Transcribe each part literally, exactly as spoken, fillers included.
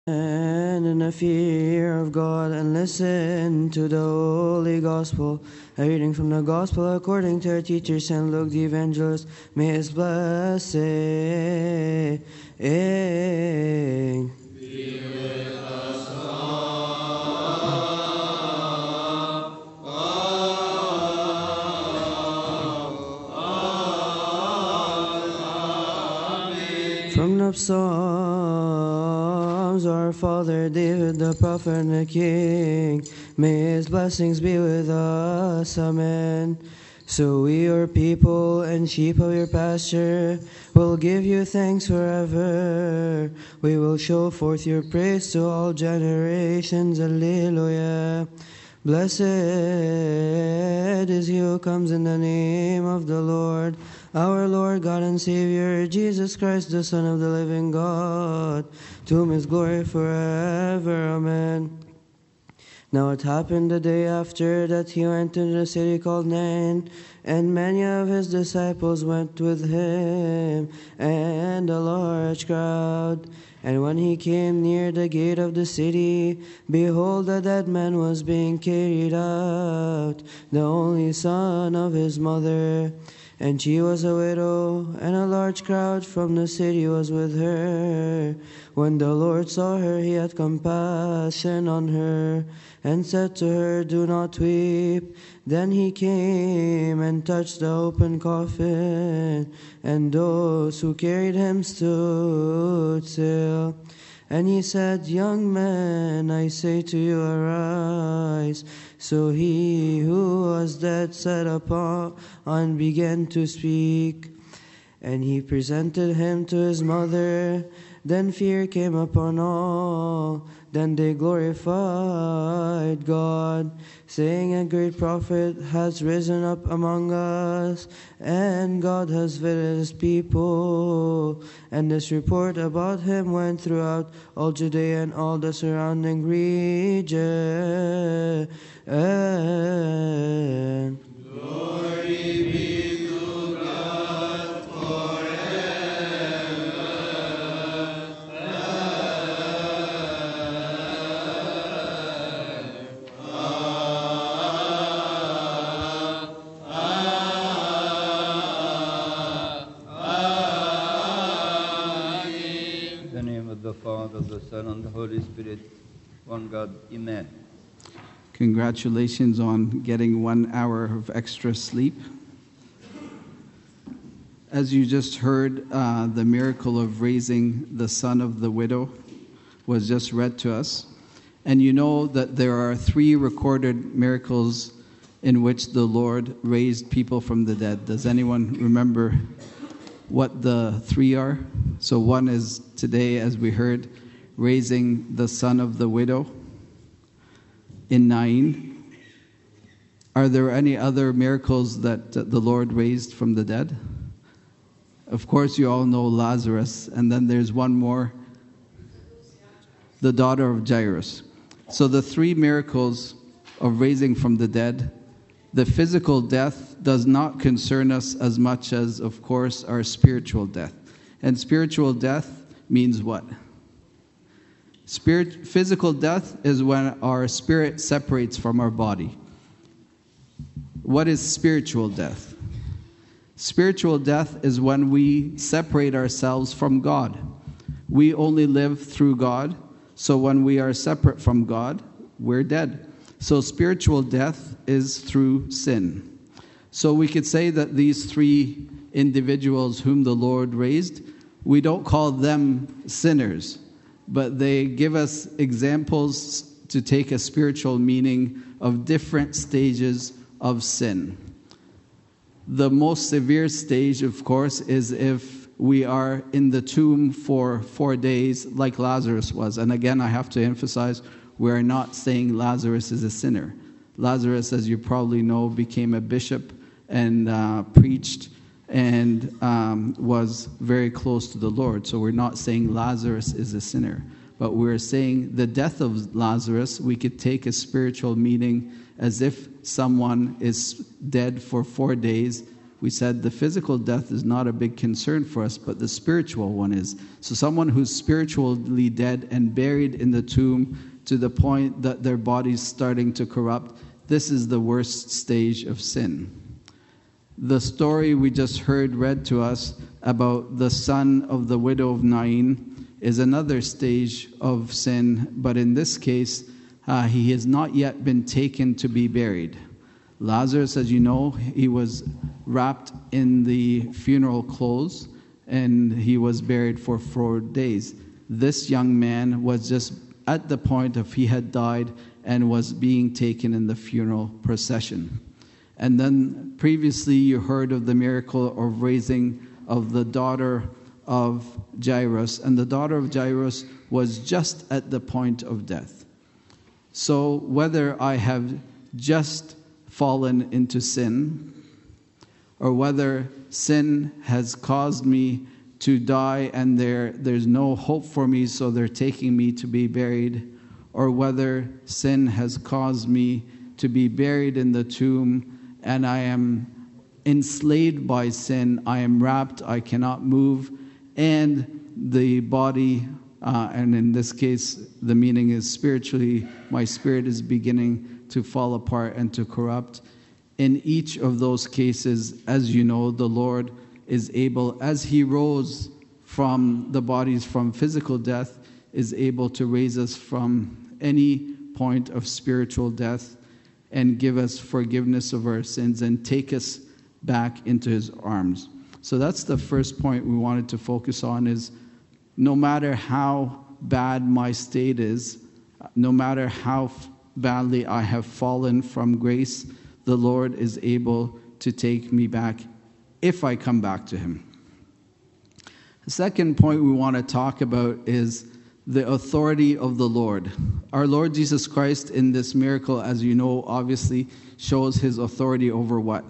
And in the fear of God, and listen to the Holy Gospel. A reading from the Gospel according to our teacher Saint Luke the Evangelist. May his blessing be with us all. From the Psalms, our Father David, the prophet and the King, may his blessings be with us. Amen. So we, your people and sheep of your pasture, will give you thanks forever. We will show forth your praise to all generations. Alleluia. Blessed is he who comes in the name of the Lord, our Lord God and Savior, Jesus Christ, the Son of the living God, to whom is glory forever. Amen. Now it happened the day after that he went into the city called Nain, and many of his disciples went with him, and a large crowd. And when he came near the gate of the city, behold, a dead man was being carried out, the only son of his mother. And she was a widow, and a large crowd from the city was with her. When the Lord saw her, he had compassion on her, and said to her, "Do not weep." Then he came and touched the open coffin, and those who carried him stood still. And he said, "Young man, I say to you, arise." So he who was dead sat up and began to speak. And he presented him to his mother. Then fear came upon all. Then they glorified God, saying, "A great prophet has risen up among us, and God has visited his people." And this report about him went throughout all Judea and all the surrounding region. Glory be to God forever. In the name of the Father, the Son, and the Holy Spirit, one God, Amen. Congratulations on getting one hour of extra sleep. As you just heard, uh, the miracle of raising the son of the widow was just read to us. And you know that there are three recorded miracles in which the Lord raised people from the dead. Does anyone remember what the three are? So one is today, as we heard, raising the son of the widow in Nain. Are there any other miracles that uh, the Lord raised from the dead? Of course, you all know Lazarus, and then there's one more, the daughter of Jairus. So the three miracles of raising from the dead, the physical death does not concern us as much as, of course, our spiritual death. And spiritual death means what? Spirit, physical death is when our spirit separates from our body. What is spiritual death? Spiritual death is when we separate ourselves from God. We only live through God, so when we are separate from God, we're dead. So spiritual death is through sin. So we could say that these three individuals whom the Lord raised, we don't call them sinners, but they give us examples to take a spiritual meaning of different stages of sin. The most severe stage, of course, is if we are in the tomb for four days like Lazarus was. And again, I have to emphasize, we are not saying Lazarus is a sinner. Lazarus, as you probably know, became a bishop and uh, preached and um, was very close to the Lord. So we're not saying Lazarus is a sinner, but we're saying the death of Lazarus, we could take a spiritual meaning as if someone is dead for four days we said the physical death is not a big concern for us, but the spiritual one is. So someone who's spiritually dead and buried in the tomb to the point that their body's starting to corrupt, this is the worst stage of sin. The story we just heard read to us about the son of the widow of Nain is another stage of sin, but in this case, uh, he has not yet been taken to be buried. Lazarus, as you know, he was wrapped in the funeral clothes and he was buried for four days. This young man was just at the point of he had died and was being taken in the funeral procession. And then previously you heard of the miracle of raising of the daughter of Jairus, and the daughter of Jairus was just at the point of death. So whether I have just fallen into sin, or whether sin has caused me to die and there there's no hope for me, so they're taking me to be buried, or whether sin has caused me to be buried in the tomb and I am enslaved by sin, I am wrapped, I cannot move, and the body, uh, and in this case the meaning is spiritually, my spirit is beginning to fall apart and to corrupt. In each of those cases, as you know, the Lord is able, as he rose from the bodies from physical death, is able to raise us from any point of spiritual death and give us forgiveness of our sins and take us back into his arms. So that's the first point we wanted to focus on, is no matter how bad my state is, no matter how badly I have fallen from grace, the Lord is able to take me back if I come back to him. The second point we want to talk about is the authority of the Lord. Our Lord Jesus Christ in this miracle, as you know, obviously shows his authority over what?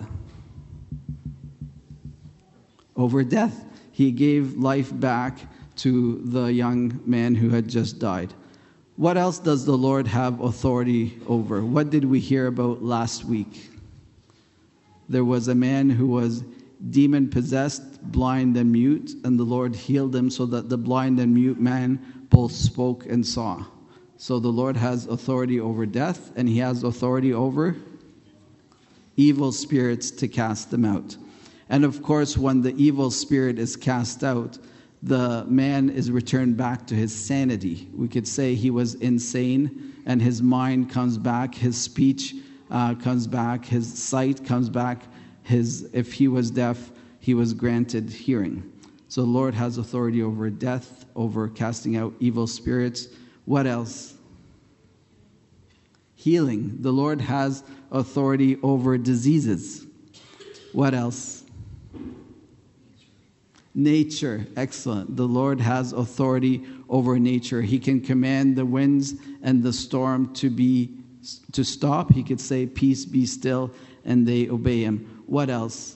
Over death. He gave life back to the young man who had just died. What else does the Lord have authority over? What did we hear about last week? There was a man who was demon-possessed, blind and mute, and the Lord healed him so that the blind and mute man both spoke and saw. So the Lord has authority over death, and he has authority over evil spirits to cast them out. And of course, when the evil spirit is cast out, the man is returned back to his sanity. We could say he was insane, and his mind comes back, his speech uh, comes back, his sight comes back. His, if he was deaf, he was granted hearing. So the Lord has authority over death, over casting out evil spirits. What else? Healing. The Lord has authority over diseases. What else? Nature. Excellent. The Lord has authority over nature. He can command the winds and the storm to be to stop. He could say, "Peace, be still," and they obey him. What else?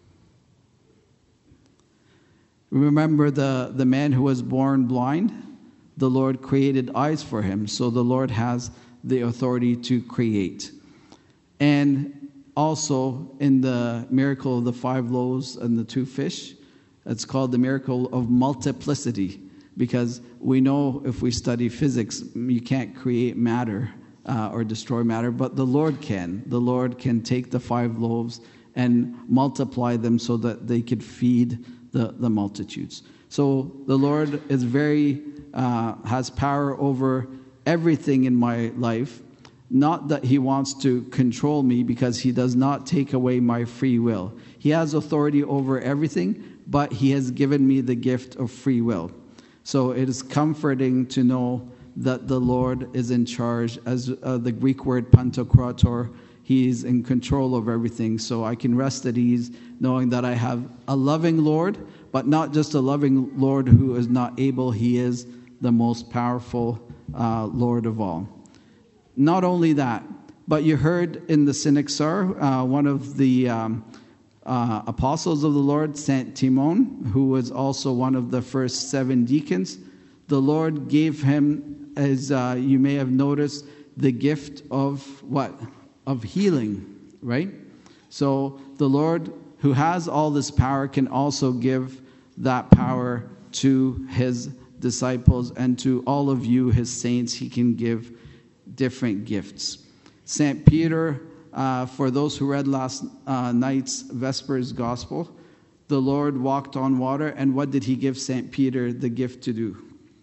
Remember the, the man who was born blind? The Lord created eyes for him. So the Lord has the authority to create. And also in the miracle of the five loaves and the two fish, it's called the miracle of multiplicity, because we know if we study physics, you can't create matter uh, or destroy matter, but the Lord can. The Lord can take the five loaves and multiply them so that they could feed the, the multitudes. So the Lord is very uh, has power over everything in my life. Not that he wants to control me, because he does not take away my free will. He has authority over everything, but he has given me the gift of free will. So it is comforting to know that the Lord is in charge. As uh, the Greek word pantokrator, he is in control of everything. So I can rest at ease knowing that I have a loving Lord, but not just a loving Lord who is not able. He is the most powerful uh, Lord of all. Not only that, but you heard in the Synaxar, uh, one of the um, uh, apostles of the Lord, Saint Timon, who was also one of the first seven deacons. The Lord gave him, as uh, you may have noticed, the gift of what? Of healing, right? So the Lord who has all this power, can also give that power to his disciples and to all of you, his saints. He can give different gifts. Saint Peter, uh, for those who read last uh, night's Vespers Gospel, the Lord walked on water, and what did he give Saint Peter the gift to do?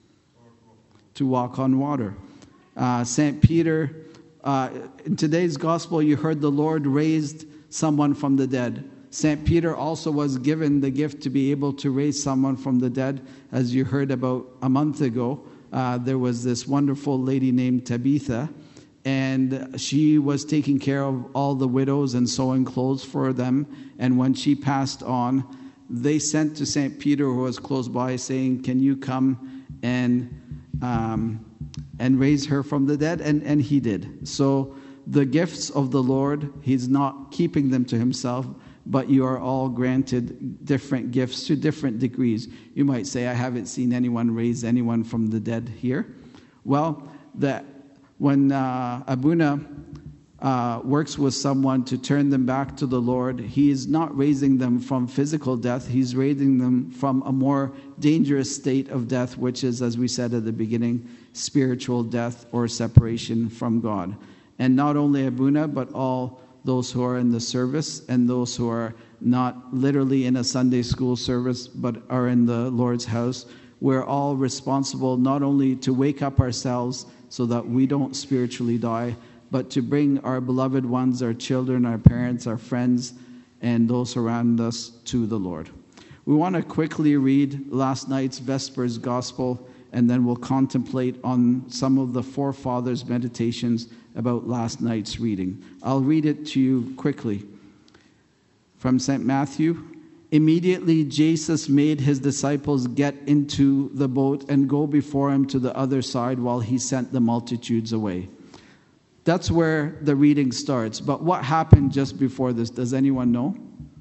To walk on water. Uh, Saint Peter, uh, in today's Gospel, you heard the Lord raised someone from the dead. Saint Peter also was given the gift to be able to raise someone from the dead. As you heard about a month ago, uh, there was this wonderful lady named Tabitha, and she was taking care of all the widows and sewing clothes for them. And when she passed on, they sent to Saint Peter, who was close by, saying, can you come and um, and raise her from the dead? And, and he did. So the gifts of the Lord, he's not keeping them to himself, but you are all granted different gifts to different degrees. You might say, I haven't seen anyone raise anyone from the dead here. Well, that when uh, Abuna uh, works with someone to turn them back to the Lord, he is not raising them from physical death. He's raising them from a more dangerous state of death, which is, as we said at the beginning, spiritual death or separation from God. And not only Abuna, but all those who are in the service and those who are not literally in a Sunday school service, but are in the Lord's house. We're all responsible not only to wake up ourselves so that we don't spiritually die, but to bring our beloved ones, our children, our parents, our friends, and those around us to the Lord. We want to quickly read last night's Vespers Gospel, and then we'll contemplate on some of the forefathers' meditations about last night's reading. I'll read it to you quickly. From Saint Matthew, immediately Jesus made his disciples get into the boat and go before him to the other side while he sent the multitudes away. That's where the reading starts. But what happened just before this? Does anyone know?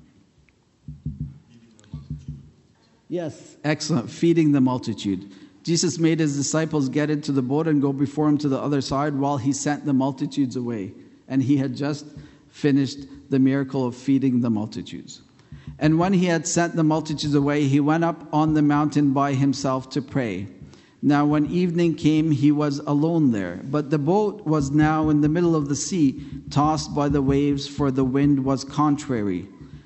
Yes. Excellent. Feeding the multitude. Jesus made his disciples get into the boat and go before him to the other side while he sent the multitudes away. And he had just finished the miracle of feeding the multitudes. And when he had sent the multitudes away, he went up on the mountain by himself to pray. Now when evening came, he was alone there. But the boat was now in the middle of the sea, tossed by the waves, for the wind was contrary.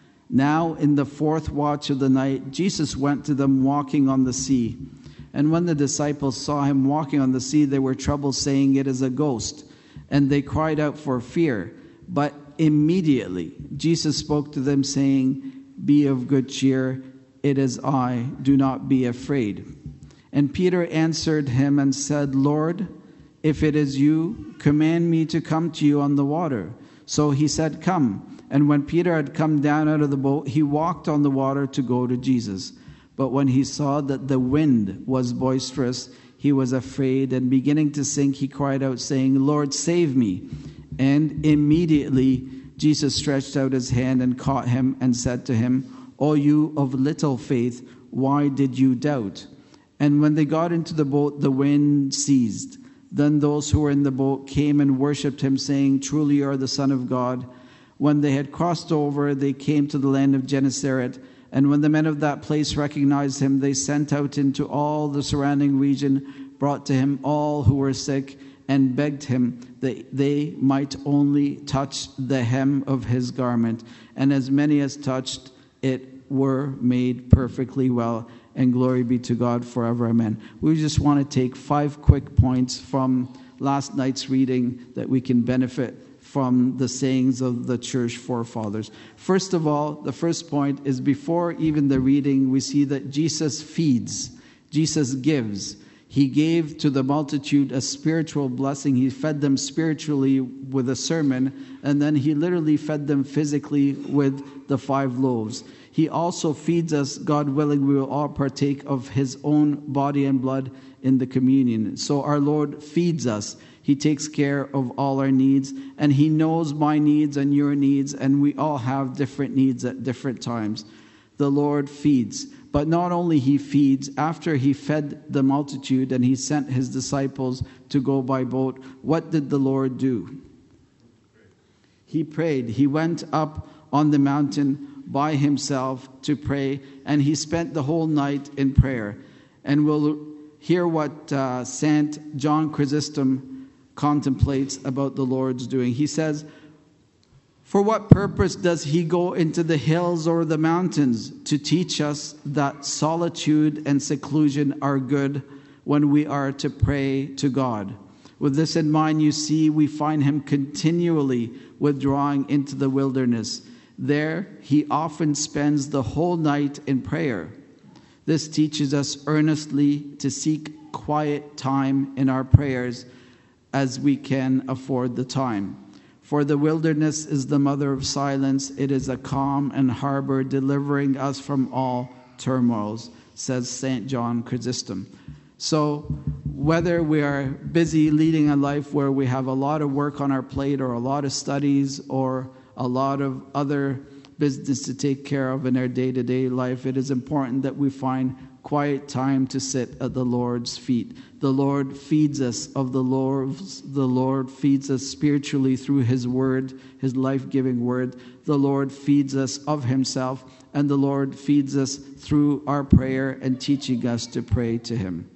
Now in the fourth watch of the night, Jesus went to them walking on the sea. And when the disciples saw him walking on the sea, they were troubled, saying, it is a ghost. And they cried out for fear. But immediately Jesus spoke to them, saying, be of good cheer, it is I, do not be afraid. And Peter answered him and said, Lord, if it is you, command me to come to you on the water. So he said, come. And when Peter had come down out of the boat, he walked on the water to go to Jesus. But when he saw that the wind was boisterous, he was afraid, and beginning to sink, he cried out, saying, Lord, save me. And immediately Jesus stretched out his hand and caught him and said to him, O you of little faith, why did you doubt? And when they got into the boat, the wind ceased. Then those who were in the boat came and worshipped him, saying, truly you are the Son of God. When they had crossed over, they came to the land of Gennesaret. And when the men of that place recognized him, they sent out into all the surrounding region, brought to him all who were sick, and begged him that they might only touch the hem of his garment. And as many as touched it were made perfectly well. And glory be to God forever. Amen. We just want to take five quick points from last night's reading that we can benefit from the sayings of the church forefathers. First of all, the first point is before even the reading, we see that Jesus feeds. Jesus gives. He gave to the multitude a spiritual blessing. He fed them spiritually with a sermon, and then he literally fed them physically with the five loaves. He also feeds us, God willing, we will all partake of his own body and blood in the communion. So our Lord feeds us. He takes care of all our needs, and he knows my needs and your needs, and we all have different needs at different times. The Lord feeds. But not only he feeds, after he fed the multitude and he sent his disciples to go by boat, what did the Lord do? He prayed. He went up on the mountain by himself to pray, and he spent the whole night in prayer. And we'll hear what uh, Saint John Chrysostom contemplates about the Lord's doing. He says, "For what purpose does he go into the hills or the mountains? To teach us that solitude and seclusion are good when we are to pray to God. With this in mind, you see, we find him continually withdrawing into the wilderness. There he often spends the whole night in prayer. This teaches us earnestly to seek quiet time in our prayers as we can afford the time. For the wilderness is the mother of silence. It is a calm and harbor delivering us from all turmoils," says Saint John Chrysostom. So whether we are busy leading a life where we have a lot of work on our plate or a lot of studies or a lot of other business to take care of in our day-to-day life, it is important that we find quiet time to sit at the Lord's feet. The Lord feeds us of the Lord's, the Lord feeds us spiritually through his word, his life-giving word. The Lord feeds us of himself, and the Lord feeds us through our prayer and teaching us to pray to him.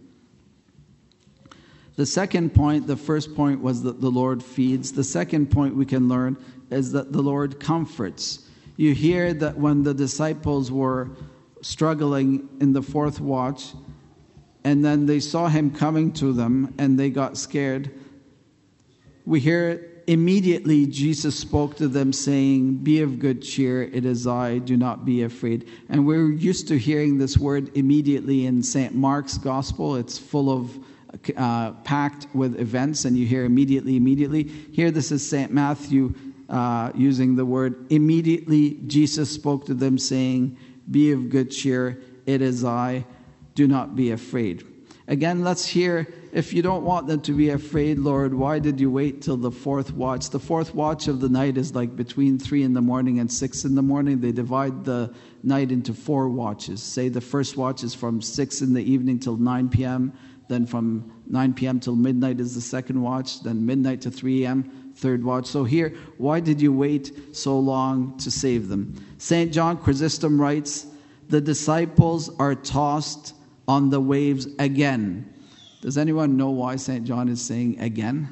The second point, the first point was that the Lord feeds. The second point we can learn is that the Lord comforts. You hear that when the disciples were struggling in the fourth watch, and then they saw him coming to them, and they got scared, we hear immediately Jesus spoke to them saying, "Be of good cheer, it is I, do not be afraid." And we're used to hearing this word immediately in Saint Mark's Gospel. It's full of Uh, packed with events, and you hear immediately, immediately. Here this is Saint Matthew uh, using the word immediately. Jesus spoke to them saying, "Be of good cheer, it is I, do not be afraid." Again, let's hear, if you don't want them to be afraid, Lord, why did you wait till the fourth watch? The fourth watch of the night is like between three in the morning and six in the morning. They divide the night into four watches. Say the first watch is from six in the evening till nine p.m., then from nine p.m. till midnight is the second watch. Then midnight to three a.m., third watch. So here, why did you wait so long to save them? Saint John Chrysostom writes, "The disciples are tossed on the waves again." Does anyone know why Saint John is saying again?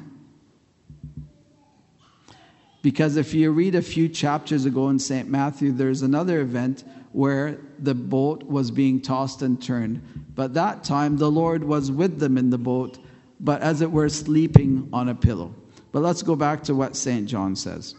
Because if you read a few chapters ago in Saint Matthew, there's another event where the boat was being tossed and turned. But that time the Lord was with them in the boat, but as it were sleeping on a pillow. But let's go back to what Saint John says.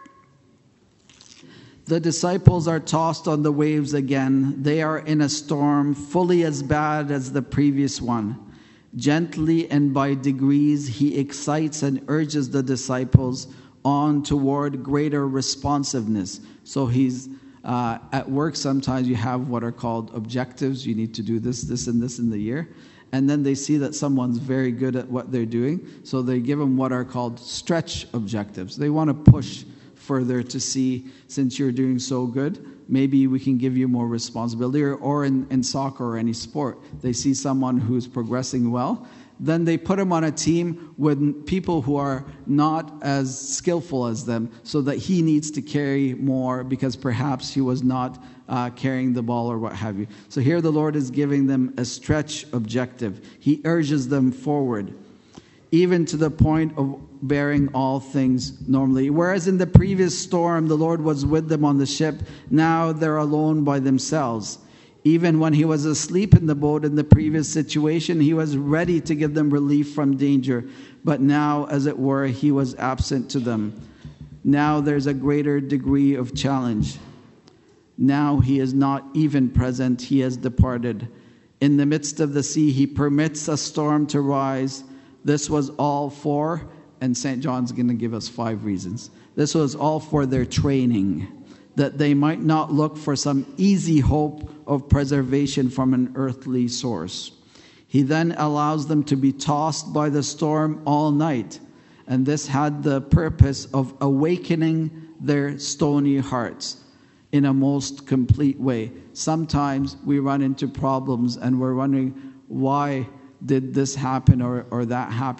"The disciples are tossed on the waves again. They are in a storm fully as bad as the previous one. Gently and by degrees he excites and urges the disciples on toward greater responsiveness." So he's Uh, at work, sometimes you have what are called objectives. You need to do this, this, and this in the year. And then they see that someone's very good at what they're doing, so they give them what are called stretch objectives. They want to push further to see, since you're doing so good, maybe we can give you more responsibility. Or, or in, in soccer or any sport, they see someone who's progressing well, then they put him on a team with people who are not as skillful as them, so that he needs to carry more because perhaps he was not uh, carrying the ball or what have you. So here the Lord is giving them a stretch objective. He urges them forward, even to the point of bearing all things normally. Whereas in the previous storm, the Lord was with them on the ship, now they're alone by themselves. Even when he was asleep in the boat in the previous situation, he was ready to give them relief from danger. But now, as it were, he was absent to them. Now there's a greater degree of challenge. Now he is not even present, he has departed. In the midst of the sea, he permits a storm to rise. This was all for, and Saint John's going to give us five reasons. This was all for their training, that they might not look for some easy hope of preservation from an earthly source. He then allows them to be tossed by the storm all night, and this had the purpose of awakening their stony hearts in a most complete way. Sometimes we run into problems and we're wondering, why did this happen or, or that happen?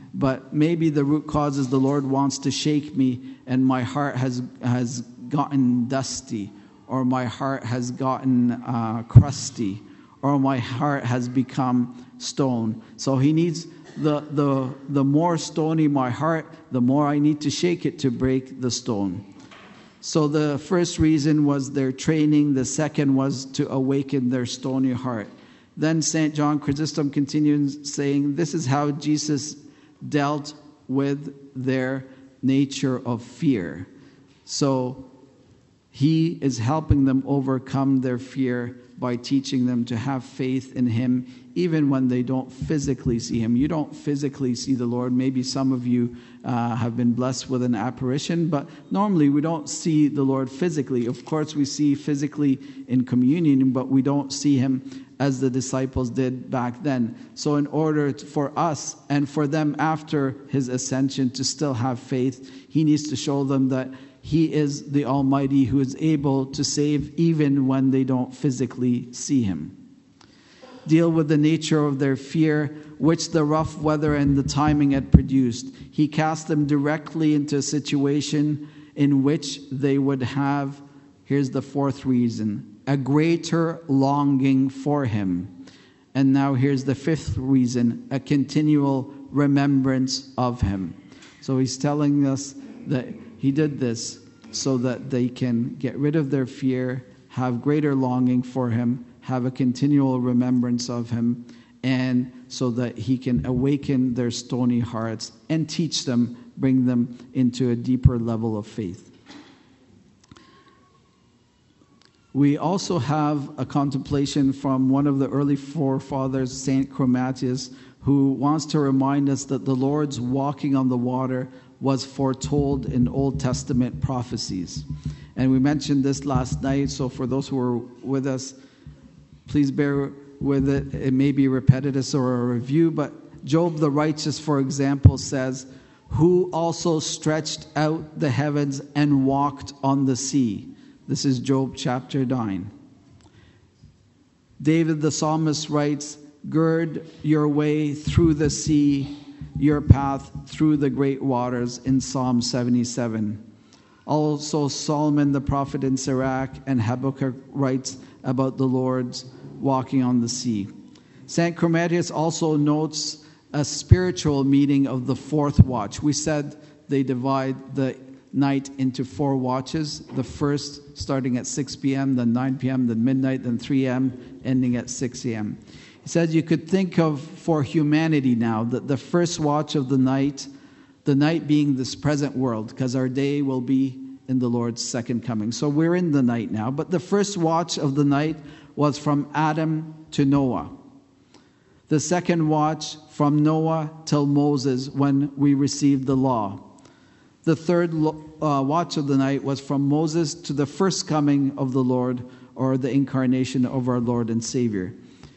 But maybe the root cause is the Lord wants to shake me, and my heart has has gotten dusty, or my heart has gotten uh, crusty, or my heart has become stone. So he needs the the the more stony my heart, the more I need to shake it to break the stone. So the first reason was their training. The second was to awaken their stony heart. Then Saint John Chrysostom continues saying, this is how Jesus dealt with their nature of fear. So he is helping them overcome their fear by teaching them to have faith in him, even when they don't physically see him. You don't physically see the Lord. Maybe some of you uh, have been blessed with an apparition, but normally we don't see the Lord physically. Of course, we see physically in communion, but we don't see him as the disciples did back then. So in order to, for us and for them after his ascension to still have faith, he needs to show them that he is the Almighty who is able to save even when they don't physically see him. Deal with the nature of their fear, which the rough weather and the timing had produced. He cast them directly into a situation in which they would have, here's the fourth reason, a greater longing for him. And now here's the fifth reason, a continual remembrance of him. So he's telling us that he did this so that they can get rid of their fear, have greater longing for him, have a continual remembrance of him, and so that he can awaken their stony hearts and teach them, bring them into a deeper level of faith. We also have a contemplation from one of the early forefathers, Saint Chromatius, who wants to remind us that the Lord's walking on the water was foretold in Old Testament prophecies. And we mentioned this last night, so for those who were with us, please bear with it. It may be repetitive or a review, but Job the righteous, for example, says, who also stretched out the heavens and walked on the sea. This is Job chapter nine. David the psalmist writes, gird your way through the sea, your path through the great waters, in Psalm seventy-seven. Also Solomon the prophet in Sirach and Habakkuk writes about the Lord's walking on the sea. Saint Chromatius also notes a spiritual meaning of the fourth watch. We said they divide the night into four watches. The first starting at six p.m., then nine p.m., then midnight, then three a.m., ending at six a.m. He says you could think of for humanity now that the first watch of the night, the night being this present world, because our day will be in the Lord's second coming. So we're in the night now. But the first watch of the night was from Adam to Noah. The second watch from Noah till Moses, when we received the law. The third uh, watch of the night was from Moses to the first coming of the Lord, or the incarnation of our Lord and Savior.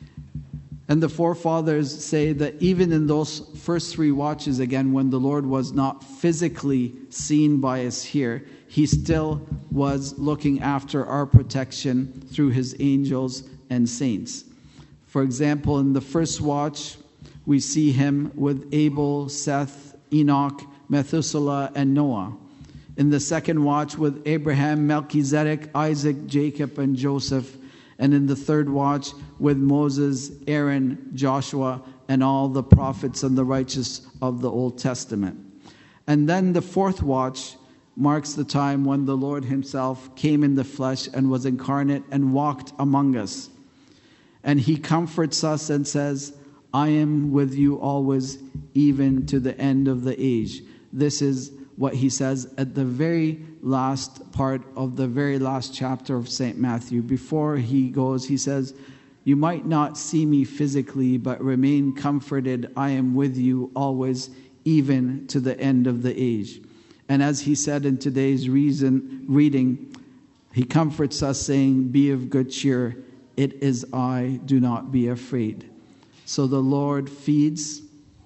And the forefathers say that even in those first three watches, again, when the Lord was not physically seen by us here, he still was looking after our protection through his angels and saints. For example, in the first watch, we see him with Abel, Seth, Enoch, Methuselah, and Noah. In the second watch with Abraham, Melchizedek, Isaac, Jacob, and Joseph. And in the third watch with Moses, Aaron, Joshua, and all the prophets and the righteous of the Old Testament. And then the fourth watch marks the time when the Lord himself came in the flesh and was incarnate and walked among us. And he comforts us and says, I am with you always, even to the end of the age. This is what he says at the very last part of the very last chapter of Saint Matthew. Before he goes, he says, you might not see me physically, but remain comforted. I am with you always, even to the end of the age. And as he said in today's reason, reading, he comforts us saying, be of good cheer. It is I, do not be afraid. So the Lord feeds,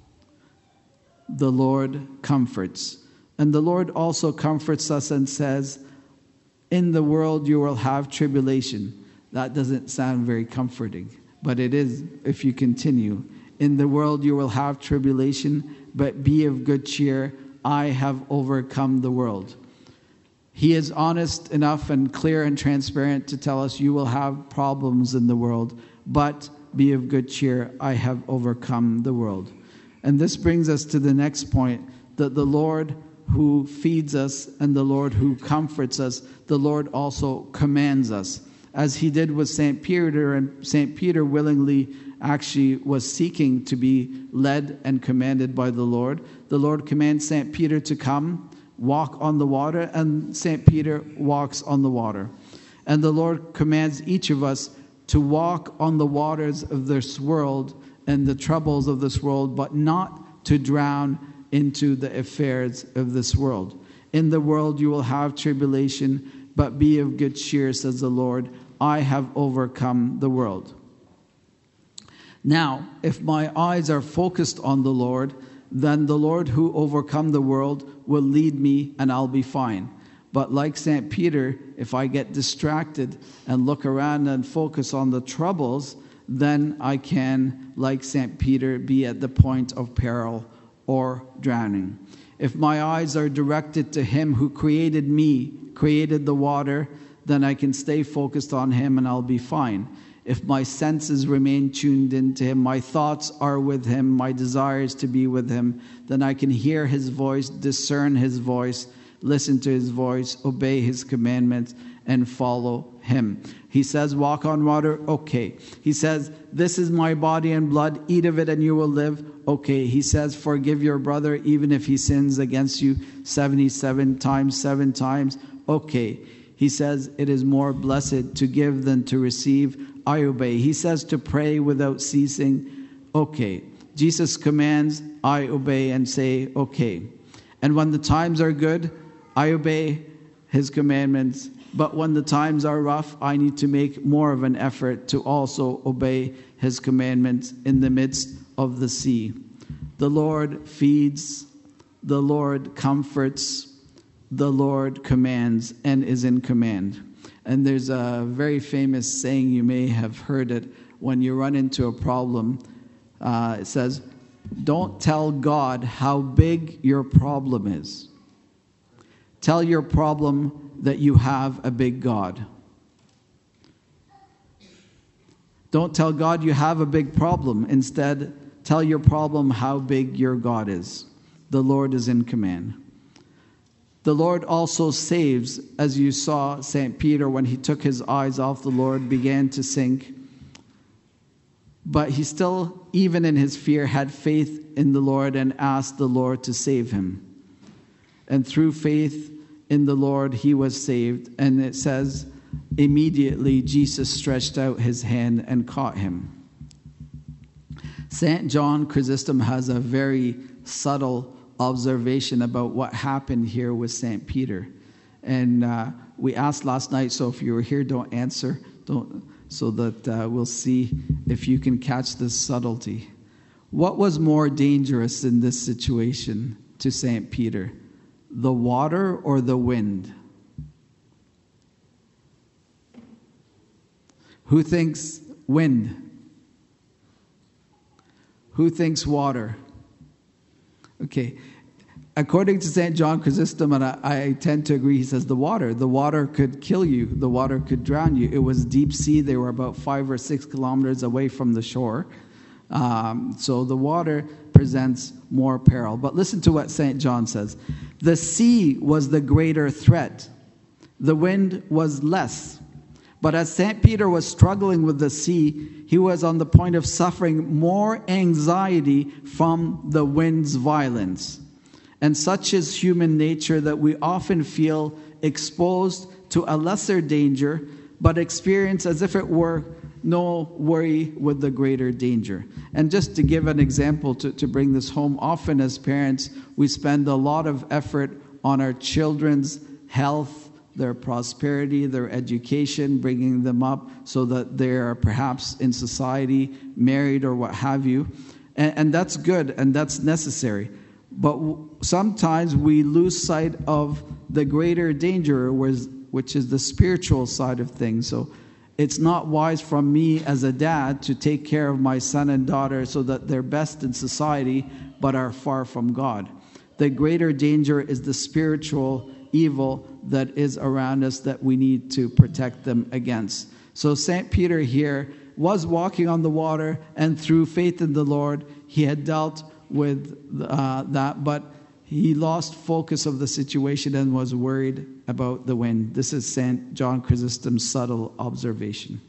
the Lord comforts. And the Lord also comforts us and says, in the world you will have tribulation. That doesn't sound very comforting, but it is if you continue. In the world you will have tribulation. but be of good cheer. I have overcome the world. He is honest enough and clear and transparent to tell us you will have problems in the world, but be of good cheer. I have overcome the world. And this brings us to the next point, that the Lord who feeds us and the Lord who comforts us, the Lord also commands us. As he did with Saint Peter, and Saint Peter willingly actually was seeking to be led and commanded by the Lord. The Lord commands Saint Peter to come, walk on the water, and Saint Peter walks on the water. And the Lord commands each of us to walk on the waters of this world and the troubles of this world, but not to drown into the affairs of this world. In the world you will have tribulation, but be of good cheer, says the Lord. I have overcome the world. Now, if my eyes are focused on the Lord, then the Lord who overcome the world will lead me and I'll be fine. But like Saint Peter, if I get distracted and look around and focus on the troubles, then I can, like Saint Peter, be at the point of peril or drowning. If my eyes are directed to him who created me, created the water, then I can stay focused on him and I'll be fine. If my senses remain tuned into him, my thoughts are with him, my desires to be with him, then I can hear his voice, discern his voice, listen to his voice, obey his commandments, and follow him. He says, walk on water, okay. He says, this is my body and blood, eat of it and you will live, okay. He says, forgive your brother even if he sins against you seventy-seven times, seven times, okay. He says, it is more blessed to give than to receive. I obey. He says to pray without ceasing. Okay. Jesus commands, I obey and say, okay. And when the times are good, I obey his commandments. But when the times are rough, I need to make more of an effort to also obey his commandments in the midst of the sea. The Lord feeds, the Lord comforts, the Lord commands and is in command. And there's a very famous saying, you may have heard it, when you run into a problem. Uh, it says, don't tell God how big your problem is. Tell your problem that you have a big God. Don't tell God you have a big problem. Instead, tell your problem how big your God is. The Lord is in command. The Lord also saves, as you saw Saint Peter, when he took his eyes off the Lord, began to sink. But he still, even in his fear, had faith in the Lord and asked the Lord to save him. And through faith in the Lord, he was saved. And it says, immediately Jesus stretched out his hand and caught him. Saint John Chrysostom has a very subtle observation about what happened here with Saint Peter. And uh, we asked last night, so if you were here, don't answer, don't, so that uh, we'll see if you can catch this subtlety. What was more dangerous in this situation to Saint Peter? The water or the wind? Who thinks wind? Who thinks water? Okay. According to Saint John Chrysostom, and I, I tend to agree, he says the water. The water could kill you. The water could drown you. It was deep sea. They were about five or six kilometers away from the shore. Um, so the water presents more peril. But listen to what Saint John says. The sea was the greater threat. The wind was less. But as Saint Peter was struggling with the sea, he was on the point of suffering more anxiety from the wind's violence. And such is human nature that we often feel exposed to a lesser danger, but experience as if it were no worry with the greater danger. And just to give an example to, to bring this home, often as parents, we spend a lot of effort on our children's health, their prosperity, their education, bringing them up so that they are perhaps in society, married or what have you. And, and that's good and that's necessary. But w- sometimes we lose sight of the greater danger, which is the spiritual side of things. So it's not wise from me as a dad to take care of my son and daughter so that they're best in society, but are far from God. The greater danger is the spiritual evil that is around us that we need to protect them against. So Saint Peter here was walking on the water, and through faith in the Lord, he had dealt with uh, that, but he lost focus of the situation and was worried about the wind. This is Saint John Chrysostom's subtle observation.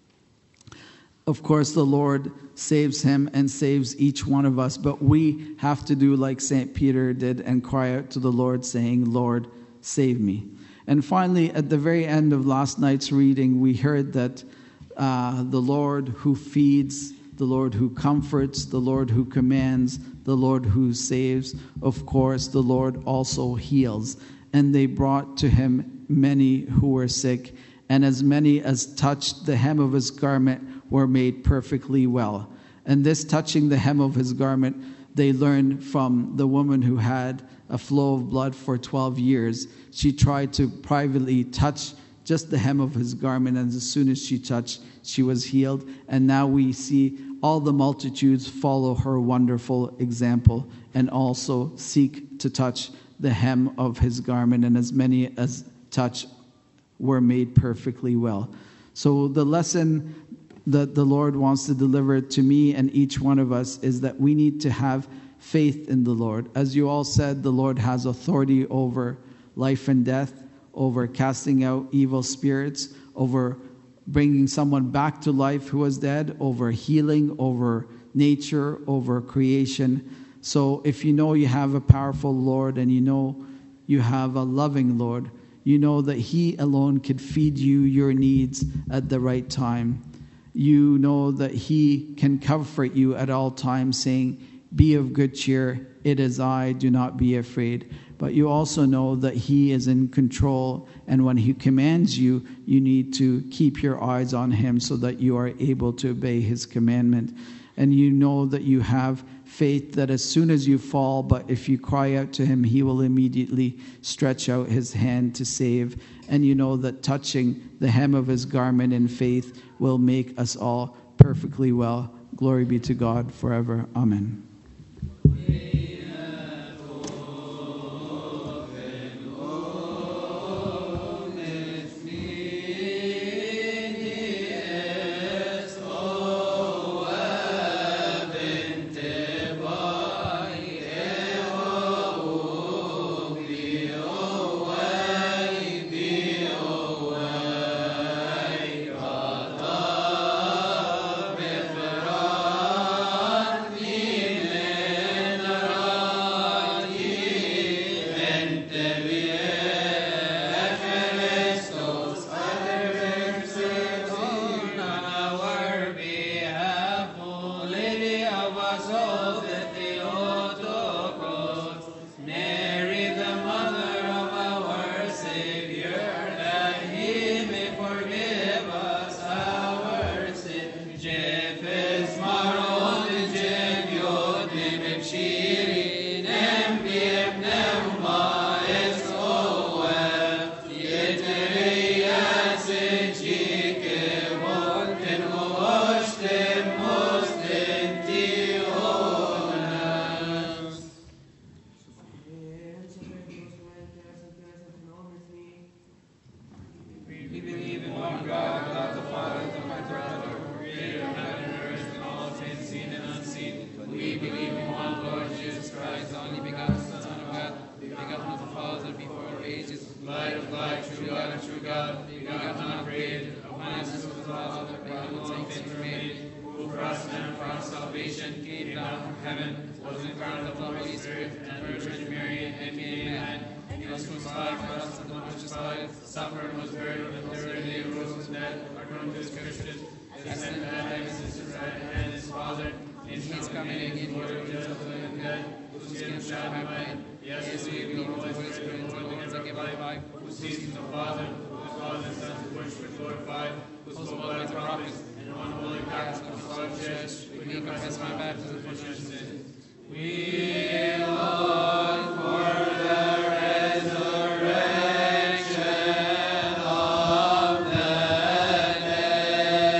Of course, the Lord saves him and saves each one of us, but we have to do like Saint Peter did and cry out to the Lord, saying, Lord, save me. And finally, at the very end of last night's reading, we heard that uh, the Lord who feeds, the Lord who comforts, the Lord who commands, the Lord who saves, of course, the Lord also heals. And they brought to him many who were sick, and as many as touched the hem of his garment were made perfectly well. And this touching the hem of his garment, they learned from the woman who had a flow of blood for twelve years. She tried to privately touch just the hem of his garment, and as soon as she touched, she was healed. And now we see all the multitudes follow her wonderful example and also seek to touch the hem of his garment, and as many as touch were made perfectly well. So the lesson that the Lord wants to deliver to me and each one of us is that we need to have faith in the Lord. As you all said, the Lord has authority over life and death, over casting out evil spirits, over bringing someone back to life who was dead, over healing, over nature, over creation. So if you know you have a powerful Lord and you know you have a loving Lord, you know that He alone could feed you your needs at the right time. You know that He can comfort you at all times, saying, be of good cheer, it is I, do not be afraid. But you also know that He is in control, and when He commands you, you need to keep your eyes on Him so that you are able to obey His commandment. And you know that you have faith that as soon as you fall, but if you cry out to Him, He will immediately stretch out His hand to save. And you know that touching the hem of His garment in faith will make us all perfectly well. Glory be to God forever. Amen.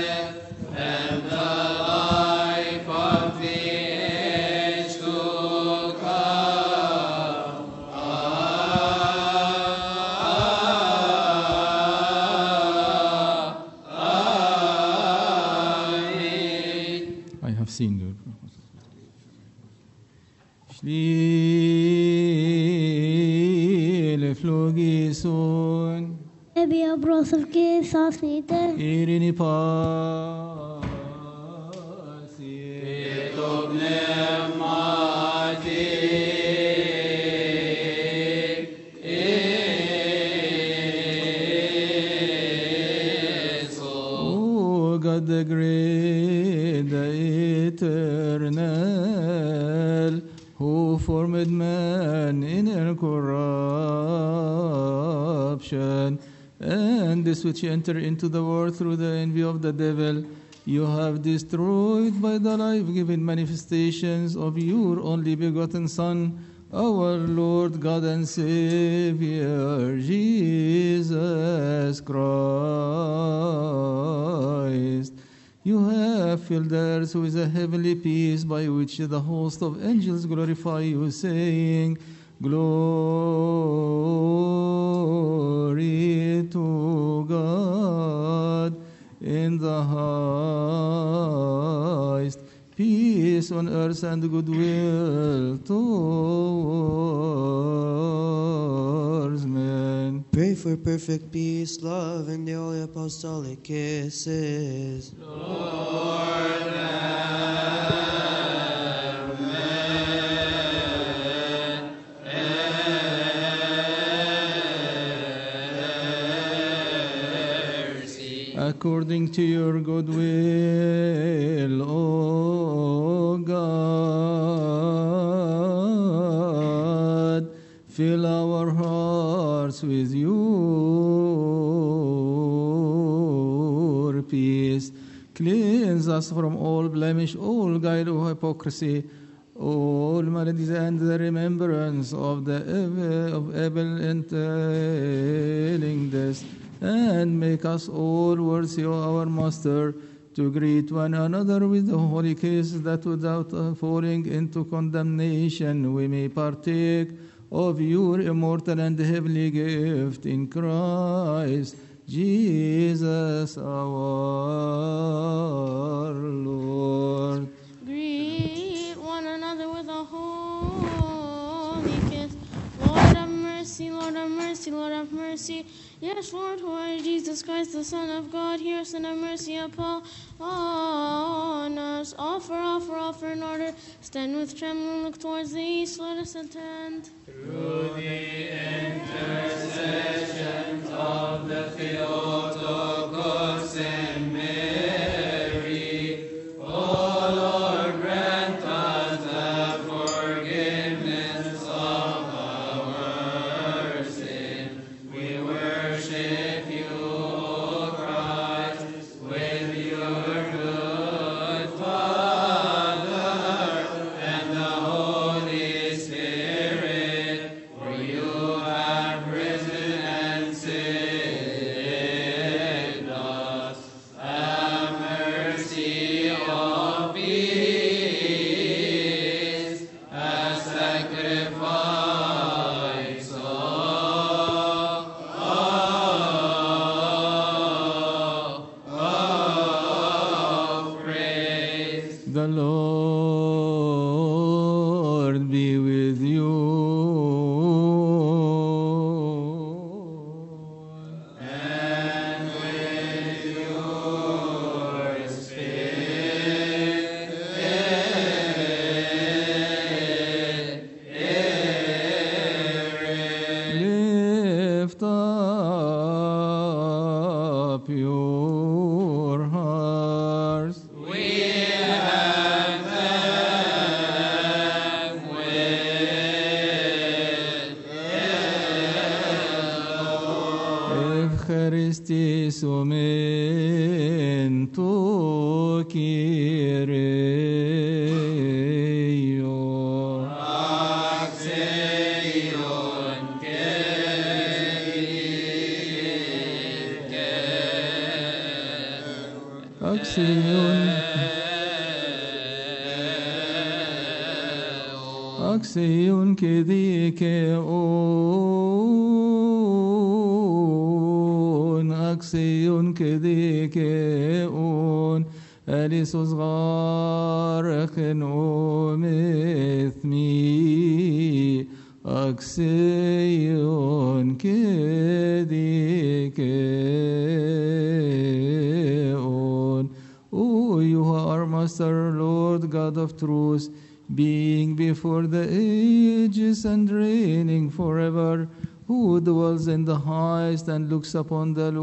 Of the age to Sindur. Slile flogison, Ebi abroser ke sasnite. irini pasi. Oh, God the great, the eternal, who formed man in incorruption, and this which entered into the world through the envy of the devil, you have destroyed by the life-giving manifestations of your only begotten Son, our Lord God and Savior, Jesus Christ. You have filled the earth with a heavenly peace by which the host of angels glorify you, saying, Glory to God in the highest, peace on earth and goodwill towards men. Pray for perfect peace, love, and the holy apostolic kisses. According to your good will, O God, fill our hearts with your peace. Cleanse us from all blemish, all guile or hypocrisy, all maladies, and the remembrance of the evil, of evil entailing this, and make us all worthy of our Master to greet one another with the holy kisses, that without uh, falling into condemnation we may partake of your immortal and heavenly gift in Christ Jesus our Lord. Greet one another with a holy kiss. Lord have mercy, Lord have mercy, Lord have mercy. Yes, Lord, who art Jesus Christ, the Son of God, hear us and have mercy upon us. Offer, offer, offer in order. Stand with trembling, look towards the east. Let us attend. The Lord be with you. And with your spirit. Lift up your hearts. Christi sumento Kyrio. Axeion Axeion Axeion kedikeon Axeion kedikeon أليس صغار خنوم إثمي أكسيون كديكيون. O you who are Master, Lord, God of truth, being before the ages and reigning forever, who dwells in the highest and looks upon the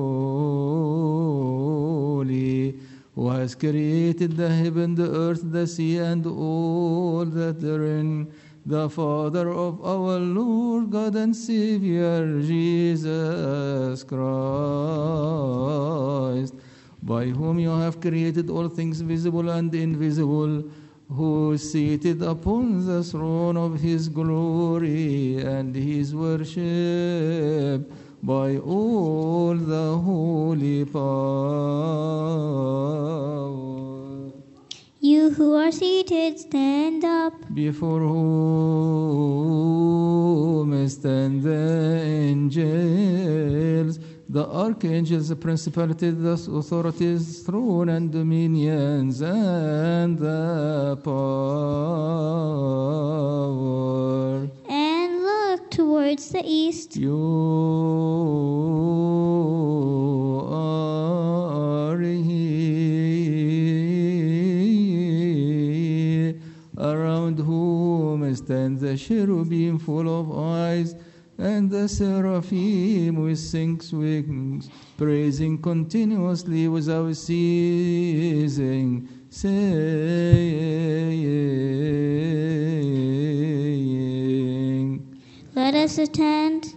lowly, who has created the heaven, the earth, the sea, and all that therein, the Father of our Lord God and Savior, Jesus Christ, by whom you have created all things visible and invisible, who is seated upon the throne of his glory, and his worship by all the holy power. You who are seated, stand up. Before whom stand the angels, the archangels, the principalities, the authorities, throne and dominions, and the power. And look towards the east. You are here, around whom stand the cherubim full of eyes, and the seraphim with six wings, praising continuously without ceasing, saying, Let us attend.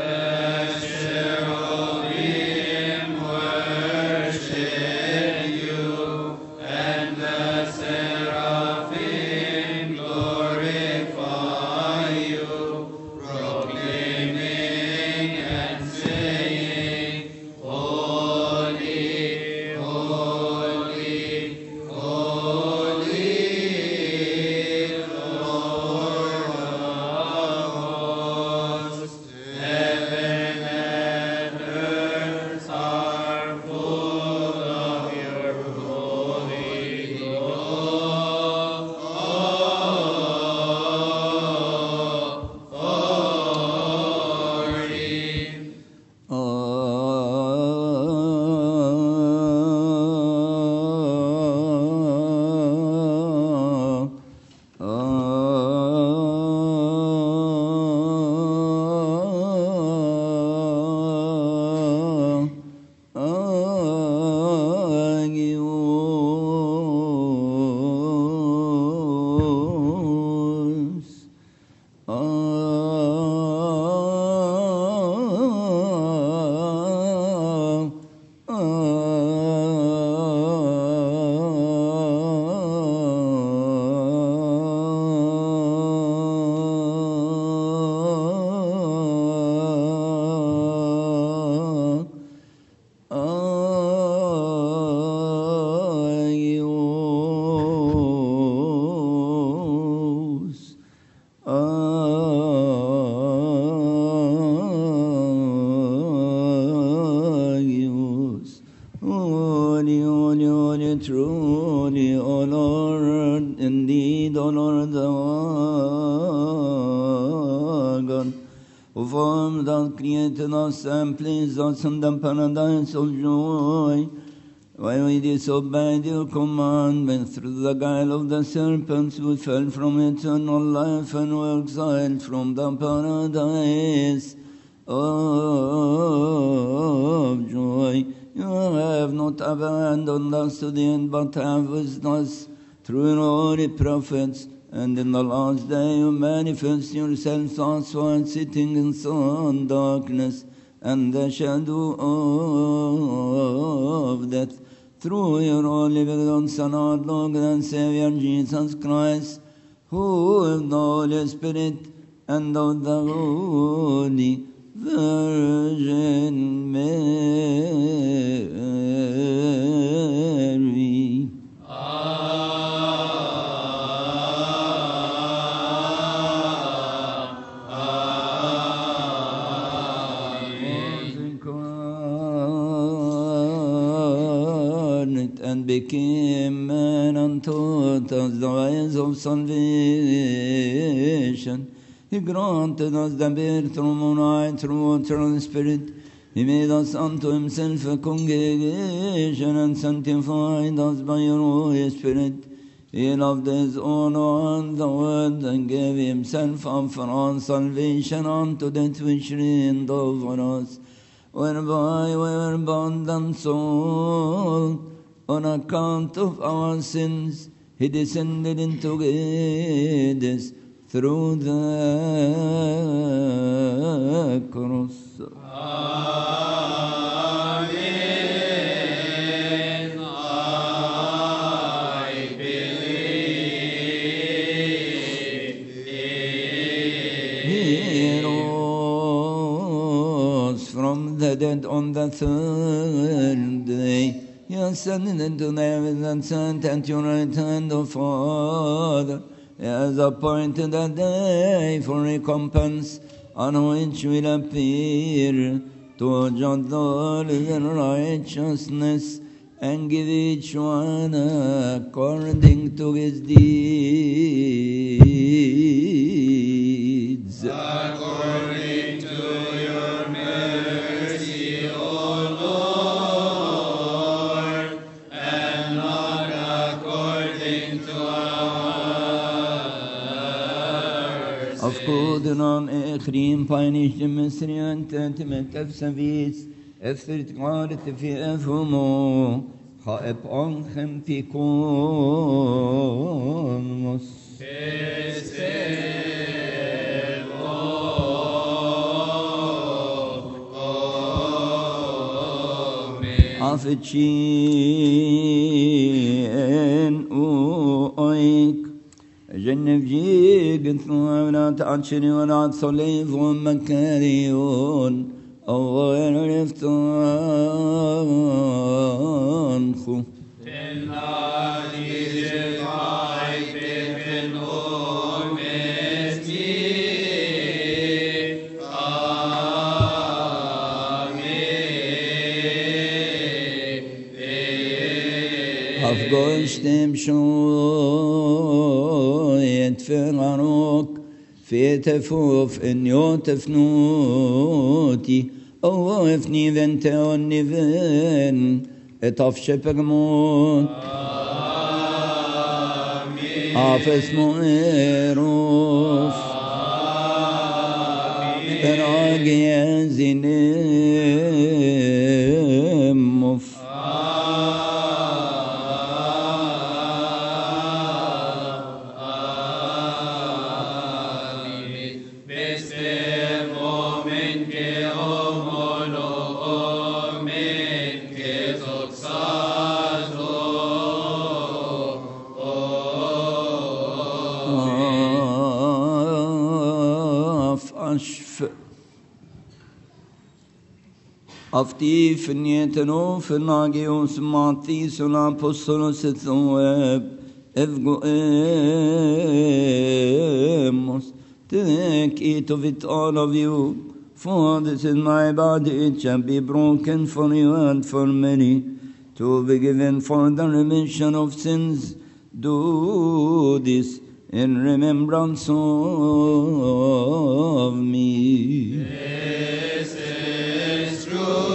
Truly, O Lord, indeed, O Lord, thou art God, who formed and created us and placed us in the paradise of joy, while we disobeyed your commandment through the guile of the serpents, we fell from eternal life and were exiled from the paradise of joy. You have not abandoned us to the end, but have with us through your holy prophets. And in the last day you manifest yourself to us while sitting in sun darkness and the shadow of death. Through your only begotten Son, our Lord and Savior Jesus Christ, who of the Holy Spirit and of the Holy Virgin Mary. Incarnate and became man and taught us the ways of salvation. He granted us the birth from on high through water and spirit. He made us unto himself a congregation and sanctified us by your Holy Spirit. He loved his own and the word and gave himself up for our salvation unto that which reigned over us, whereby we were bound and sold. On account of our sins, he descended into Hades through the cross. Amen. I believe. He rose from the dead on the third day. He ascended into the heavens and sat at your right hand, O Father. He has appointed a day for recompense, on which will appear to judge those in righteousness and give each one according to his deeds. According to your mercy, O Lord, and not according to ours. Afkoden ekrim paynish misriyan tetimet efsavis efert qaret fi afhumo haeb anchem pikon Afetchin u oik جنب جيق ولا تعشري ولا تصليف ومكاريون أو غير رفتان خو أفقشتم شو يتفرروك في تفوف إن يوتفنوتي أو افني ذنت ونفن اتفش بغموت أفس مؤروف راقيا زنم مف أفتي فنيتنو فناجيوس ماتيس الأبوستولوس الثواب إفقو إيموس Take it of it all of you, for this is my body, it shall be broken for you and for many, to be given for the remission of sins. Do this in remembrance of me. This is true.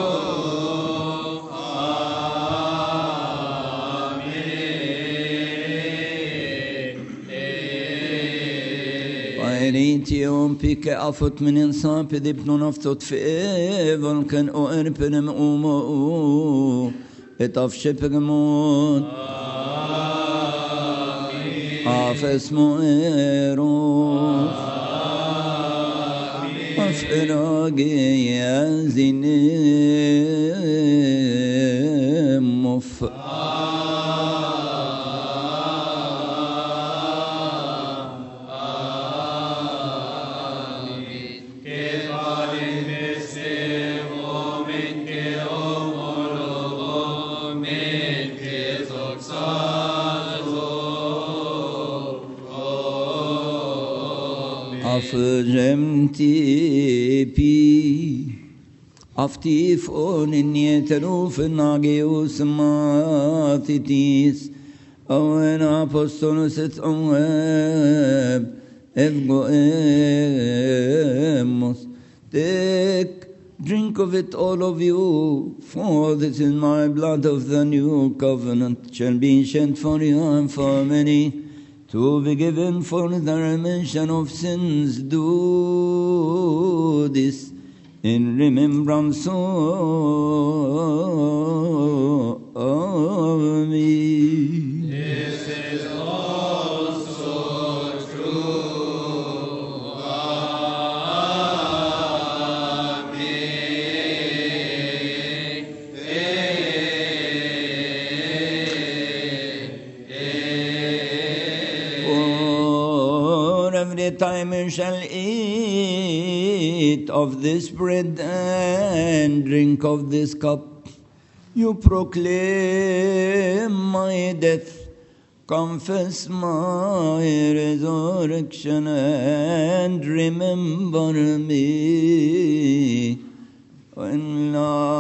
Pairitium pike afut min insan pedipnon aftot fevel kan o erpenem umo et afshepegmon afesmo ero afrage yazinem mof Afremti pi Aftif on in nieteruf nageus matitis, Owen apostolus et oeb, evgoemos. Take, drink of it all of you, for this is my blood of the new covenant, shall be shed for you and for many, to be given for the remission of sins. Do this in remembrance of me. This is also true of me. For every time you shall eat of this bread and drink of this cup, you proclaim my death, confess my resurrection, and remember me when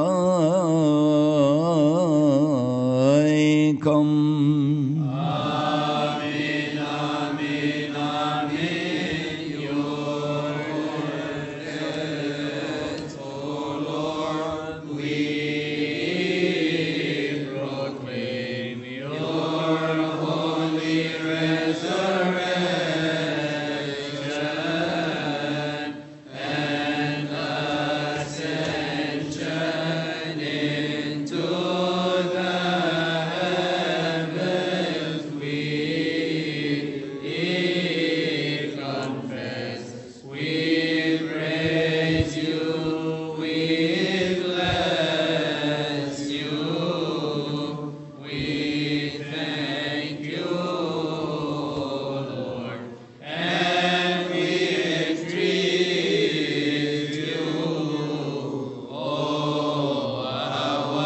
I come. Amen, amen, amen. Your words, O Lord, we proclaim your holy resurrection and ascension into the heavens. We confess, we praise you, we bless you, we thank you, Lord, and we entreat you, O our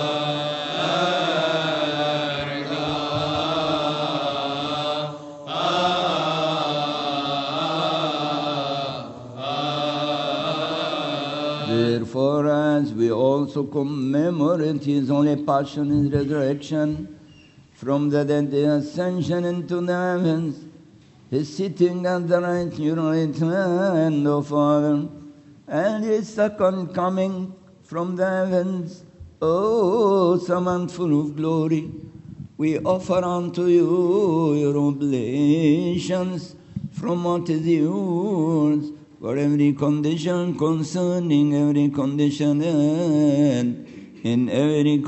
God. Therefore, as we also commemorate his holy passion and resurrection, from the dead the ascension into the heavens, his sitting at the right, your right hand, O Father, and his second coming from the heavens, O Son full of glory, we offer unto you your oblations from what is yours, for every condition concerning every condition and in every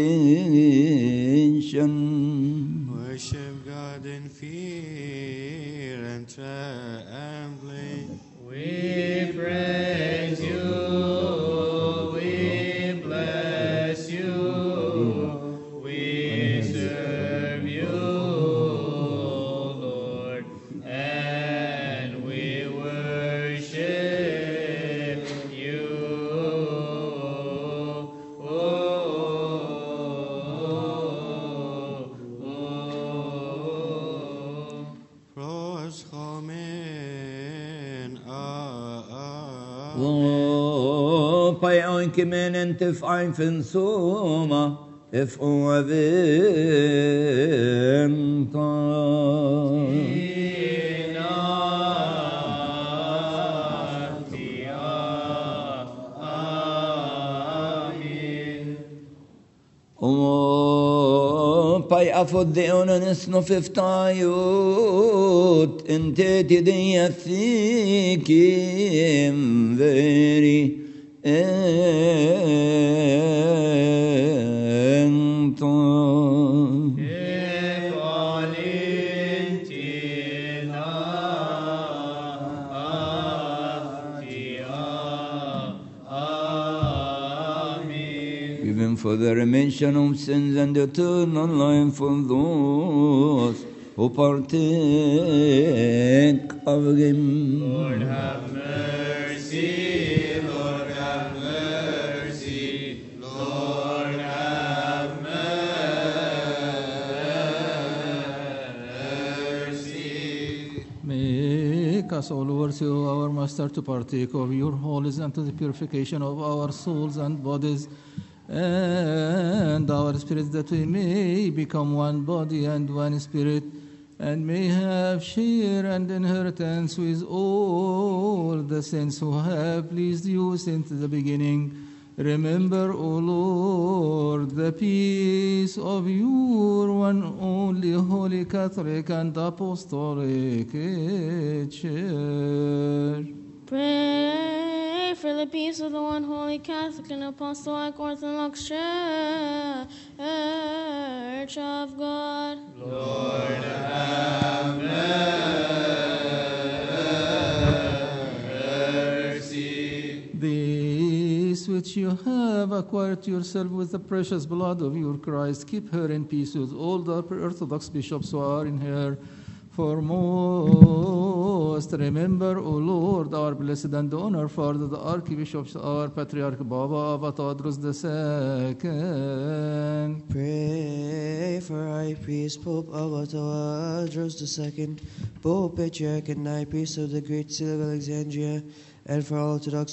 condition. Worship God in fear and trembling. We praise you, we bless you, we serve you, Lord, and we worship you. Pros homen a O pai oinke menen te feinfen soma if o aventa. O pai afodeonen snofiftayut inte tidia thikim veri enton. Even for the remission of sins and eternal life for those who partake of him. Lord have mercy, Lord have mercy, Lord have mercy. Make us all worthy of our Master Master, to partake of your holies and to the purification of our souls and bodies and our spirits, that we may become one body and one spirit, and may have share and inheritance with all the saints who have pleased you since the beginning. Remember, O Lord, the peace of your one only holy Catholic and Apostolic Church. Pray for the peace of the one holy Catholic and Apostolic Orthodox Church of God. Lord, have mercy. This which you have acquired to yourself with the precious blood of your Christ, keep her in peace with all the Orthodox bishops who are in her foremost. Remember, O Lord, our blessed and honored Father, the Archbishops, our Patriarch Baba Avatadros the Second. Pray for High Priest Pope Avatadros the Second, Pope Patriarch and High Priest of the Great Seal of Alexandria, and for all Orthodox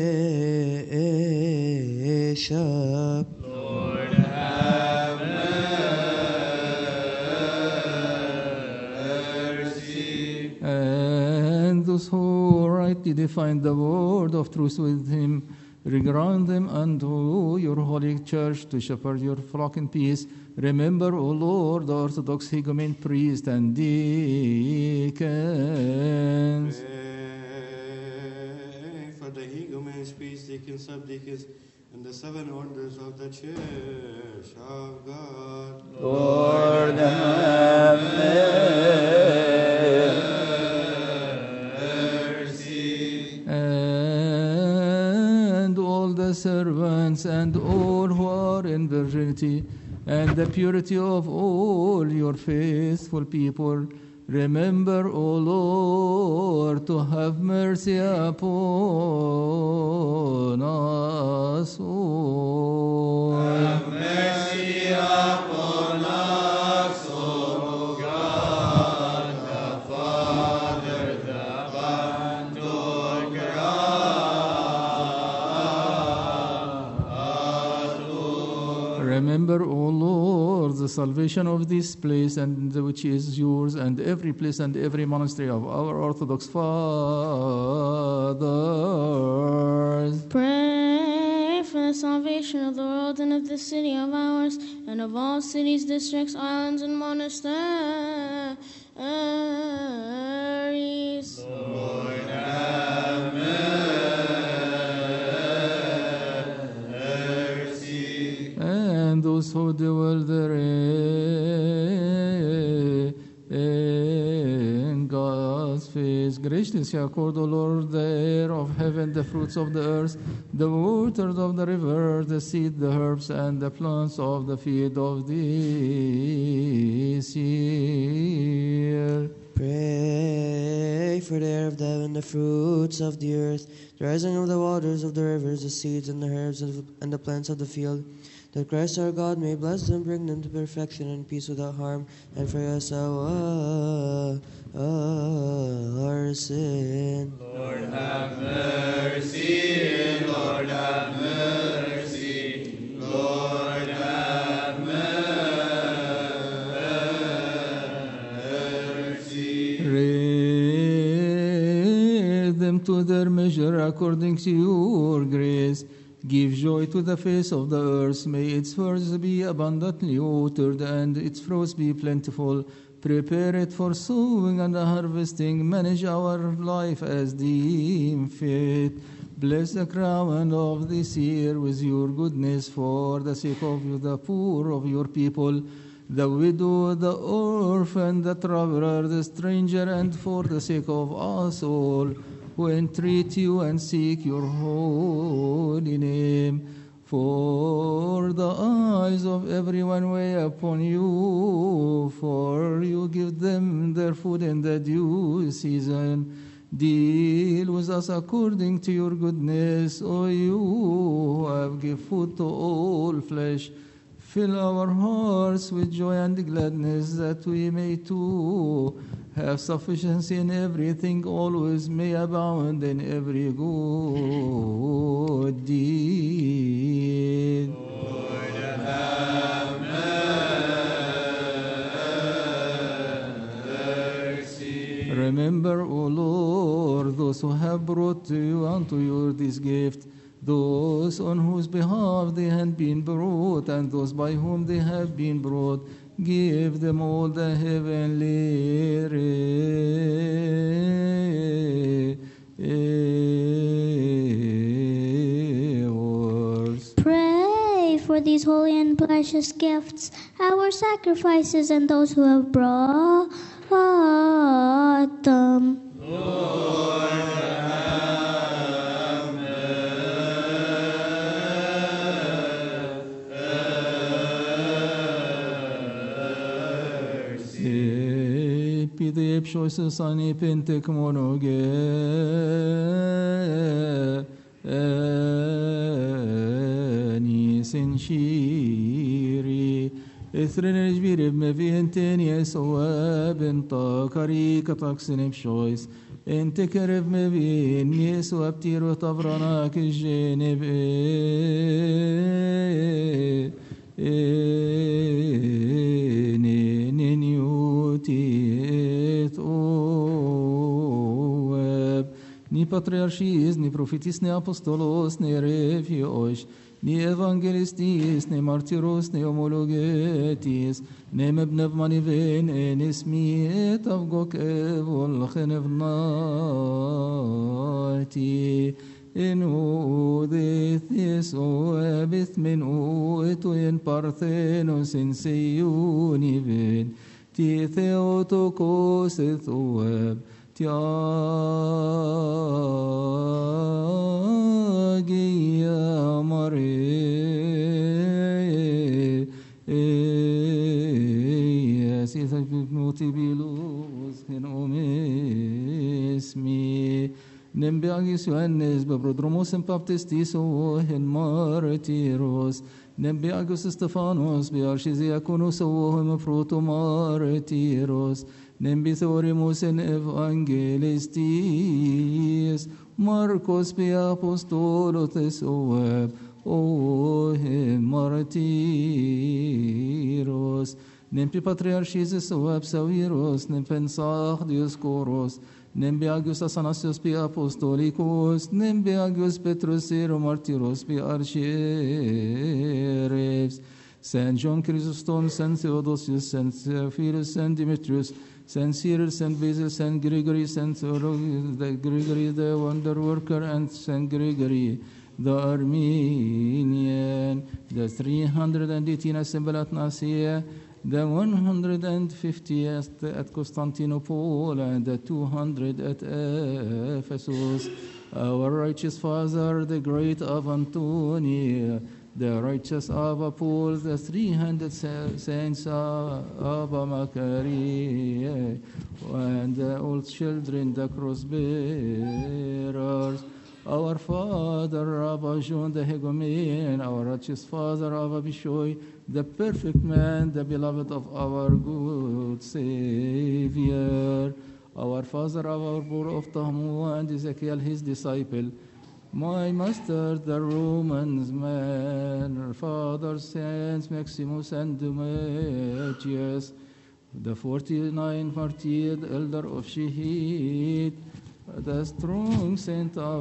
Bishop. Lord, have mercy. And those who rightly define the word of truth with him, reground them unto your holy church to shepherd your flock in peace. Remember, O Lord, the Orthodox Hegumen, priest, and deacons. Pray for the hegumens, priests, deacons, subdeacons, and the seven orders of the Church of God. Lord, have mercy. And all the servants and all who are in virginity, and the purity of all your faithful people. Remember, O Lord, to have mercy upon us all. Have mercy upon us, O God, the Father, the Bantor, Remember, O Lord, the salvation of this place and which is yours, and every place and every monastery of our Orthodox fathers. Pray for the salvation of the world and of this city of ours, and of all cities, districts, islands, and monasteries. Lord, have mercy. And those who dwell therein, in God's face, graciously accord, O Lord, the air of heaven, the fruits of the earth, the waters of the river, the seed, the herbs, and the plants of the field of this year. Pray for the air of the heaven, the fruits of the earth, the rising of the waters of the rivers, the seeds and the herbs and the plants of the field, that Christ our God may bless them, bring them to perfection and peace without harm, and forgive us our, our sin. Lord, have mercy. Lord, have mercy. Lord, have mercy. Raise them to their measure according to your grace. Give joy to the face of the earth. May its words be abundantly watered and its fruits be plentiful. Prepare it for sowing and harvesting. Manage our life as deem fit. Bless the crown of this year with your goodness for the sake of the poor of your people, the widow, the orphan, the traveler, the stranger, and for the sake of us all who entreat you and seek your holy name. For the eyes of everyone wait upon you, for you give them their food in the due season. Deal with us according to your goodness, O you who have given food to all flesh. Fill our hearts with joy and gladness, that we may too have sufficiency in everything, always may abound in every good deed. Lord, have mercy. Remember, O Lord, those who have brought to you unto you this gift, those on whose behalf they had been brought, and those by whom they have been brought. Give them all the heavenly rewards. Pray for these holy and precious gifts, our sacrifices, and those who have brought them. Lord, have mercy. Pide epshois sani pentek monoge ani sinshiri إثرن الجبير بمفينتين يسوى بنتا كريكة تقسن بشويس انت كرب مبين يسوى بتير وطبرناك الجانب نيوتي اواب ني باتريارشيز ني بروفيتيس ني أبوستولوس ني ريفيوش ni evangelistis, ni martyros, ni homologetis, ni mebnev maniven, enis miet avgok evolchen evnati, in udithis oebith min uitu in parthenos in seiuniven, ti theotokos eth oeb, tiagi amare esitha motibilus in omesmi nembeagis Ioannes beprodromos en baptistis o en martyros nembeagis Stephanos bearchisiaconos o en fruto martyros Nembithorimus in evangelistis, Marcos pe apostolotes oeb, o he martyros, Nempi patriarchis oeb saviros, Nempensach Dioscoros, Nembeagius Athanasius pe apostolicos, Nembeagius Petrus ero martyros pe archiereves, Saint John Chrysostom, Saint Theodosius, Saint Theophilus, Saint Demetrius, Saint Cyril, Saint Basil, Saint Gregory, Saint the Gregory the Wonder Worker, and Saint Gregory the Armenian, the three hundred eighteen Assembly at Nicaea, the one hundred fiftieth at Constantinople, and the two hundred at Ephesus. Our righteous Father, the great of Antonia, the righteous Abba Paul, the three hundred saints of Abba Macariah, and the old children, the cross bearers. Our Father, Abba John the Hegomen, our righteous Father, Abba Bishoy, the perfect man, the beloved of our good Savior. Our Father, our Bor of Tahmu, and Ezekiel, his disciple. My master, the Romans man, our father, Saints Maximus and Demetrius, the forty-nine martyred elder of Shehid, the strong saint of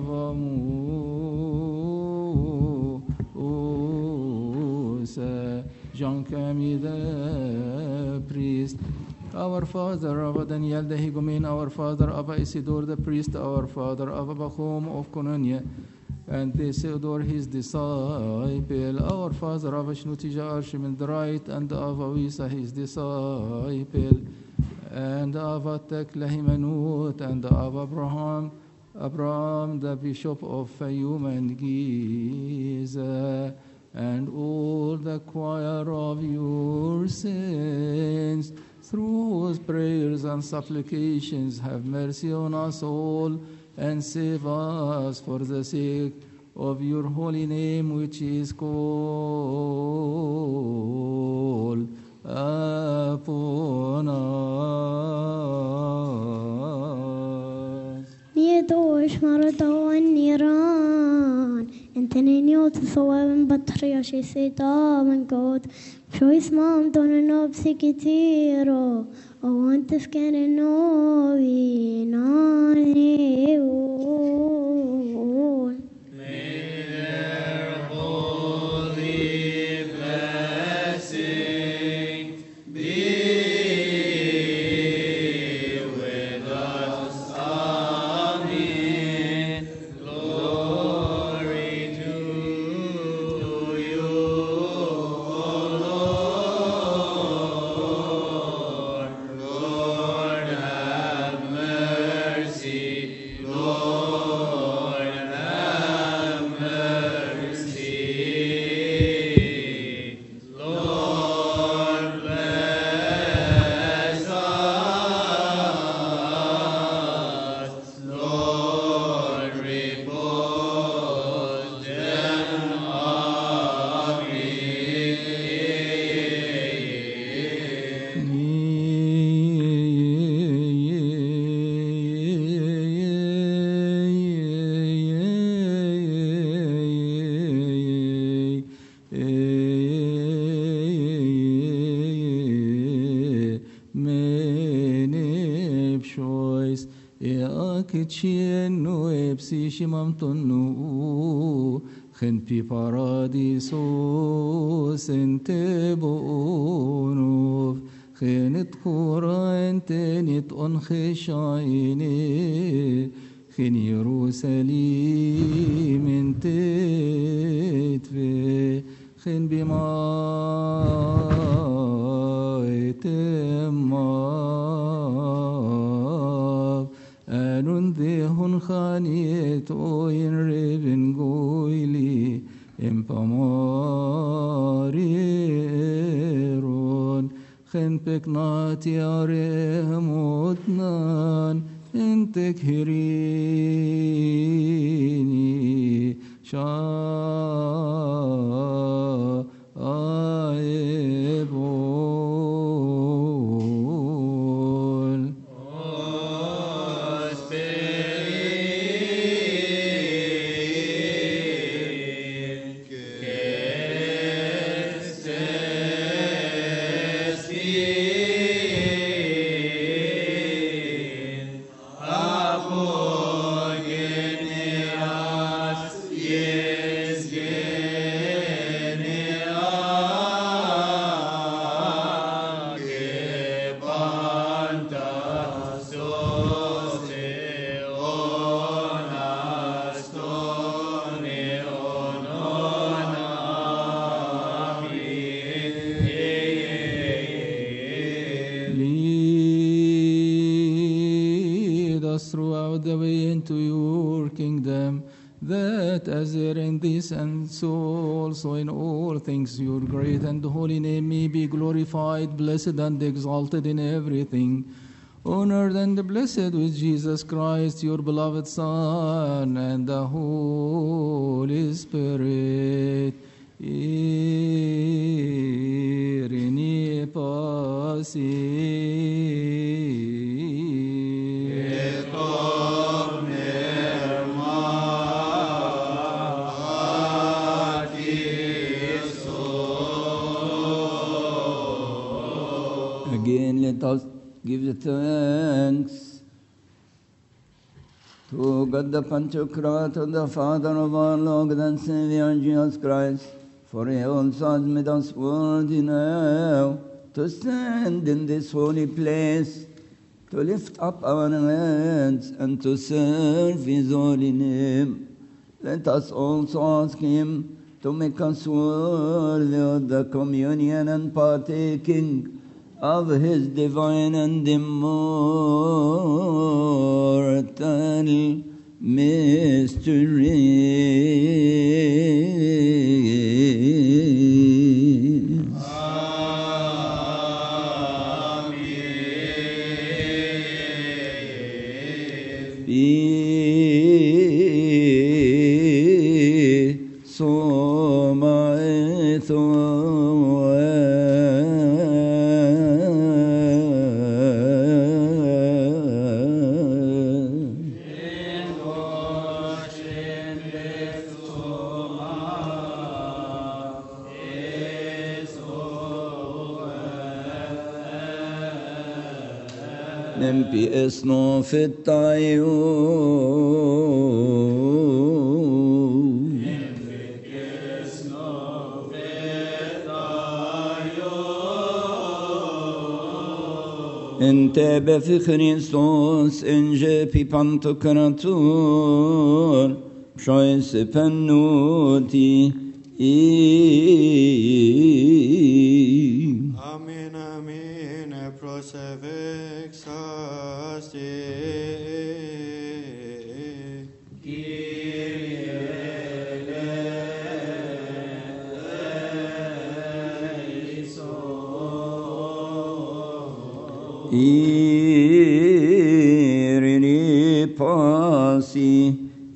Amusa, John Camille the priest, our father, Abba Daniel the Hegomen, our father, Abba Isidore the priest, our father, Abba Bachom of Kononia, and Theodore his disciple, our father, Abba Shnutija Arshim the right, and Abba Wisa his disciple, and Abba Teklahimanut, and Abba Abraham, Abraham the bishop of Fayum and Giza, and all the choir of your saints, through whose prayers and supplications have mercy on us all, and save us for the sake of your holy name, which is called upon مش مرضى والنيران انت نيوت صواب بطريا شي سيدا من قد شو اسمام دون النوبس كتيرو او انت سكن النوبي نانيون خن في باراديسوس انت بونوف خنت خورا انت نت انخشعيني خن يروسليم انت تفي خن بما اتماف أنون ذهن خانيت أوين ريبن قويلي إمباماريرون خن بكنات يا رحمتنان انتك هريني شا آيبون And so also in all things your great and holy name may be glorified, blessed and exalted in everything, honored and blessed with Jesus Christ, your beloved Son, and the Holy Spirit. Irini pasi. Let us give the thanks to God the Pantocrator, the Father of our Lord and Savior Jesus Christ, for He also has made us worthy now to stand in this holy place, to lift up our hands and to serve His holy name. Let us also ask Him to make us worthy of the communion and partaking of His divine and immortal mysteries. Amen. Be so my thought. In Nempi esno fittaio. Ente befi Christos enge pipanto creatur psoise pennuti i. Amen, amen, prosevex asti. Irini pasi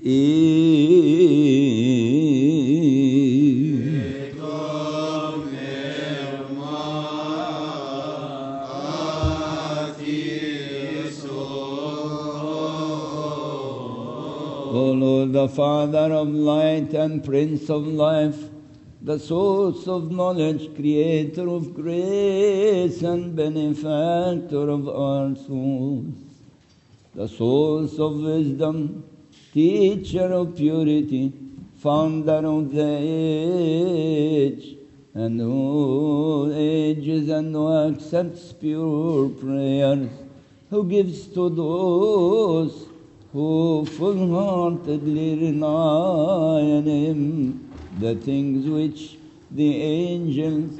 O Lord, the Father of light and Prince of life, the source of knowledge, creator of grace and benefactor of our souls, the source of wisdom, teacher of purity, founder of the age, and who ages and who accepts pure prayers, who gives to those who full-heartedly rely on Him the things which the angels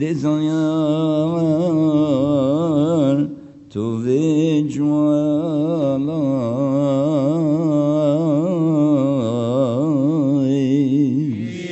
desire to visualize.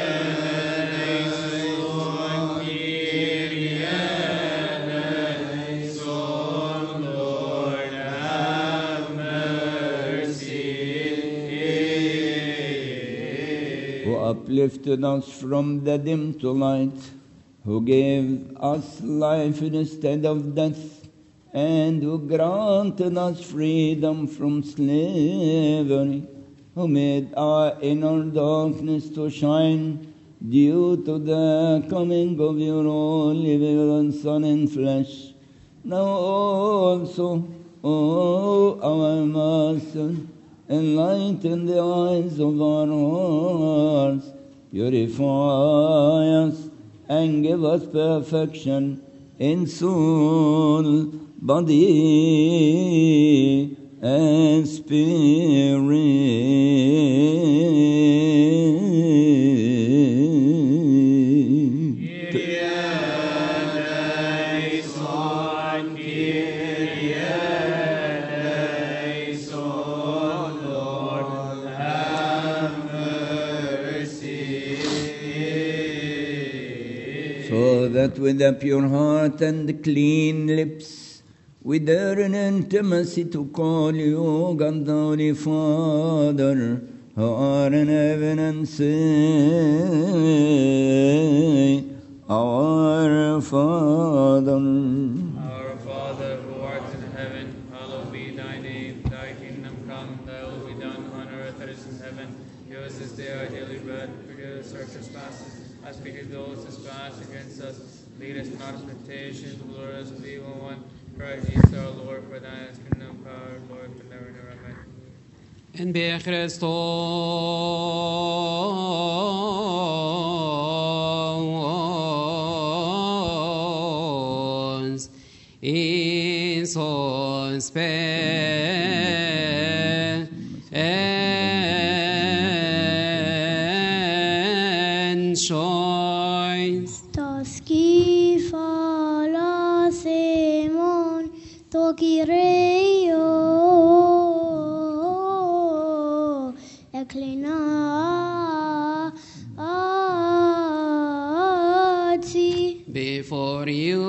Who uplifted us from the dim to light, who gave us life instead of death, and who granted us freedom from slavery, who made our inner darkness to shine due to the coming of your only begotten Son in flesh. Now also, O our Master, enlighten the eyes of our hearts, purify us, and give us perfection in soul, body, and spirit. So that with a pure heart and clean lips, we dare in intimacy to call you, God, the Holy Father, who art in heaven, and say, Our Father. Our Father, who art in heaven, hallowed be thy name. Thy kingdom come, thy will be done on earth as it is in heaven. Give us this day our daily bread. Forgive us our trespasses, as we forgive those who trespass against us. Lead us not into temptation, but deliver us from the evil one. Christ Jesus our Lord, for thine is the kingdom, power, and glory, forever and ever. Amen. En be Christos in son pensions. Toski fala semon toki reyo eklina ati Before you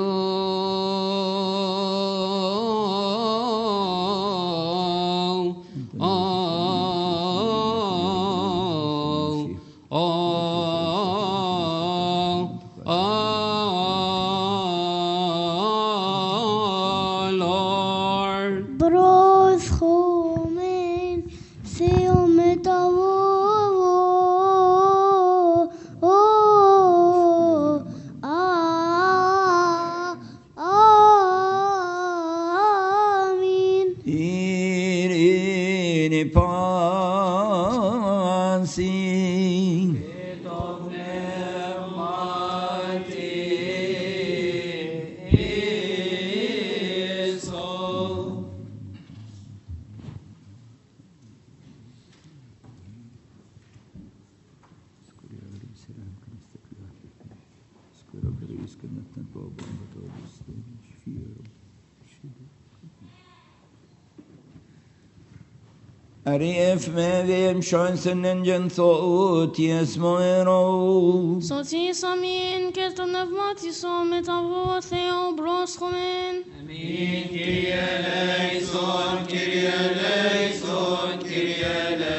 bros khomen seom tavo Arif mevim şansının cen soğut yesmoero. Soti samin kerto nevmati somet avo theo broschomen. Amin. Kyrie eleison, Kyrie eleison, Kyrie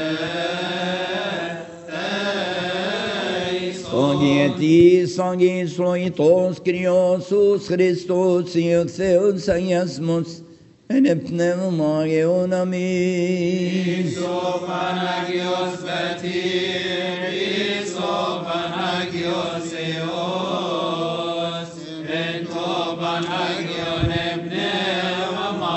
eleison. Sogeti sagi sloitos Kriosus Christus iuxeus aiasmus en pneumagion amin. Iso Panagios Betir, Iso Panagios Eos, Ento Panagion Pneuma.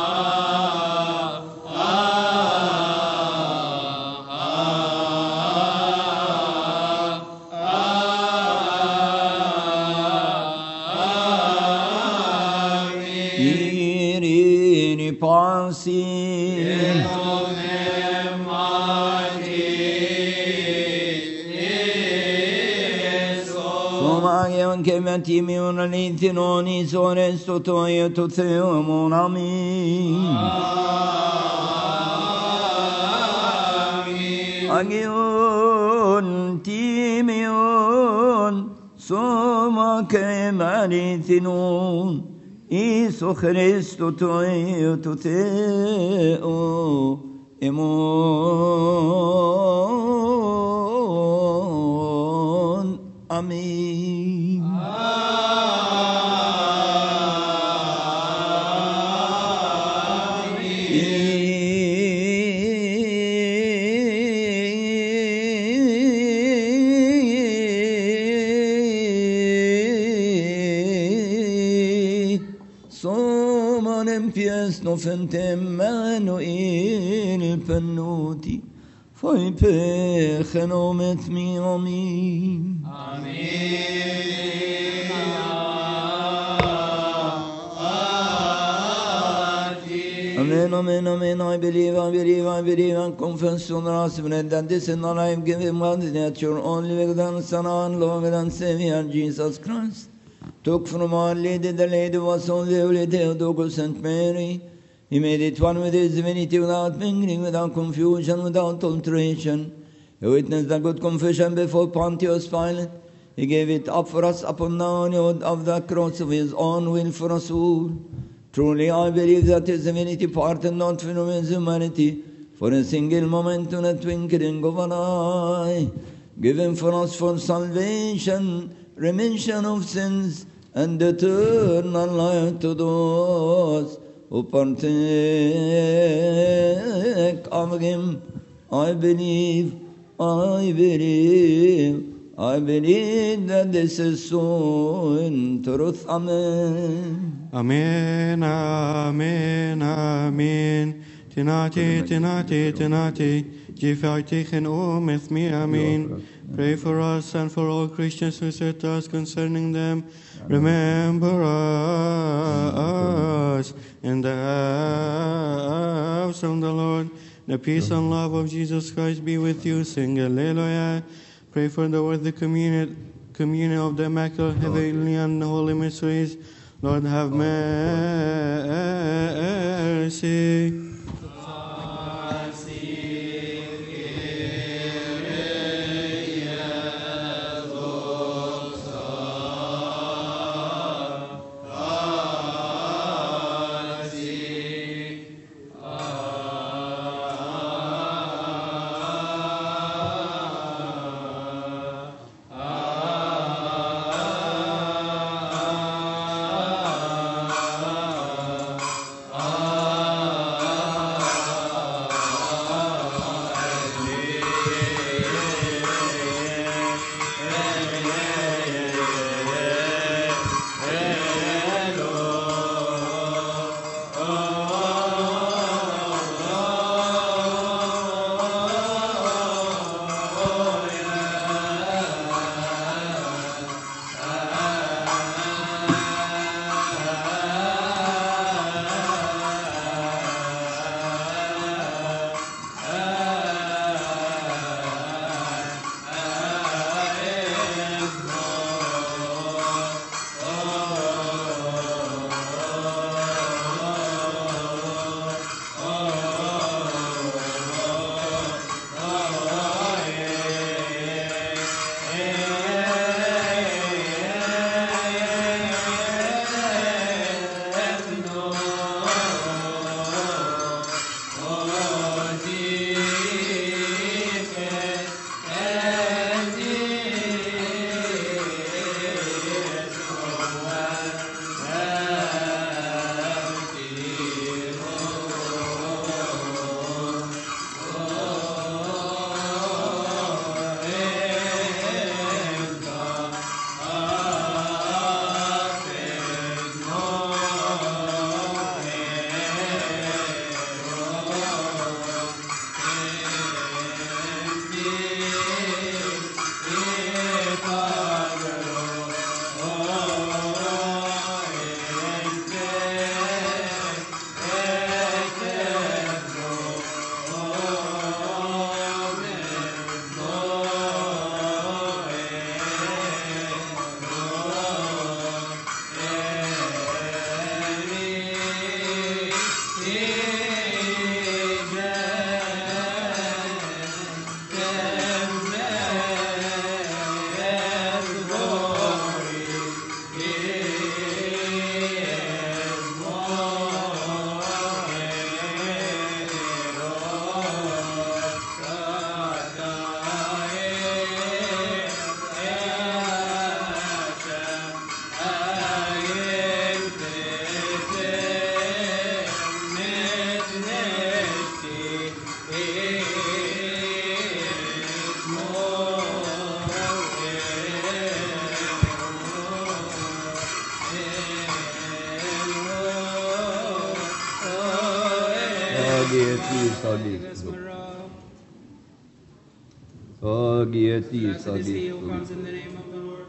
Irini pasi. Somagion kemetimi unalithinoni soresto toio to theomon amin. Agion timion soma kemelithinon. Iso Christo toio to theo emon. Amin. Pies no fentem Manuel pennuti, foi pechenomet mi amin. Amen, amen, amen. I believe, I believe, I believe, and confess on the last minute that this is not I've given one that your only begotten Son and Lord and Savior Jesus Christ. Took from our Lady, the Lady was only Holy Theotokos Saint Mary. He made it one with his divinity without mingling, without confusion, without alteration. He witnessed the good confession before Pontius Pilate. He gave it up for us upon the honor of the cross of his own will for us all. Truly I believe that his divinity parted not from his humanity for a single moment in a twinkling of an eye, given for us for salvation, remission of sins, and eternal life to those who partake of him. I believe, I believe, I believe that this is so in truth. Amen. Amen, amen, amen. Tinati, tinati, tinati. Gifaitichin umeth me, amen. Pray for us and for all Christians who said us concerning them. Remember us in the house of the Lord. The peace and love of Jesus Christ be with you. Sing Alleluia. Pray for the worthy communion, communion of the Immaculate Heavenly and Holy Mysteries. Lord, have mercy. صليب باسم الرب. صاغيتي Blessed is he who صليب comes in the name of the Lord.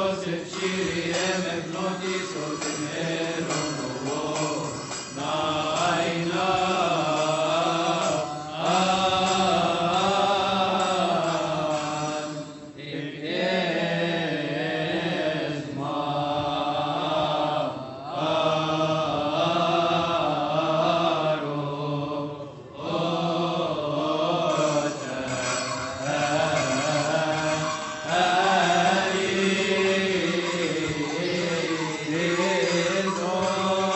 Amen.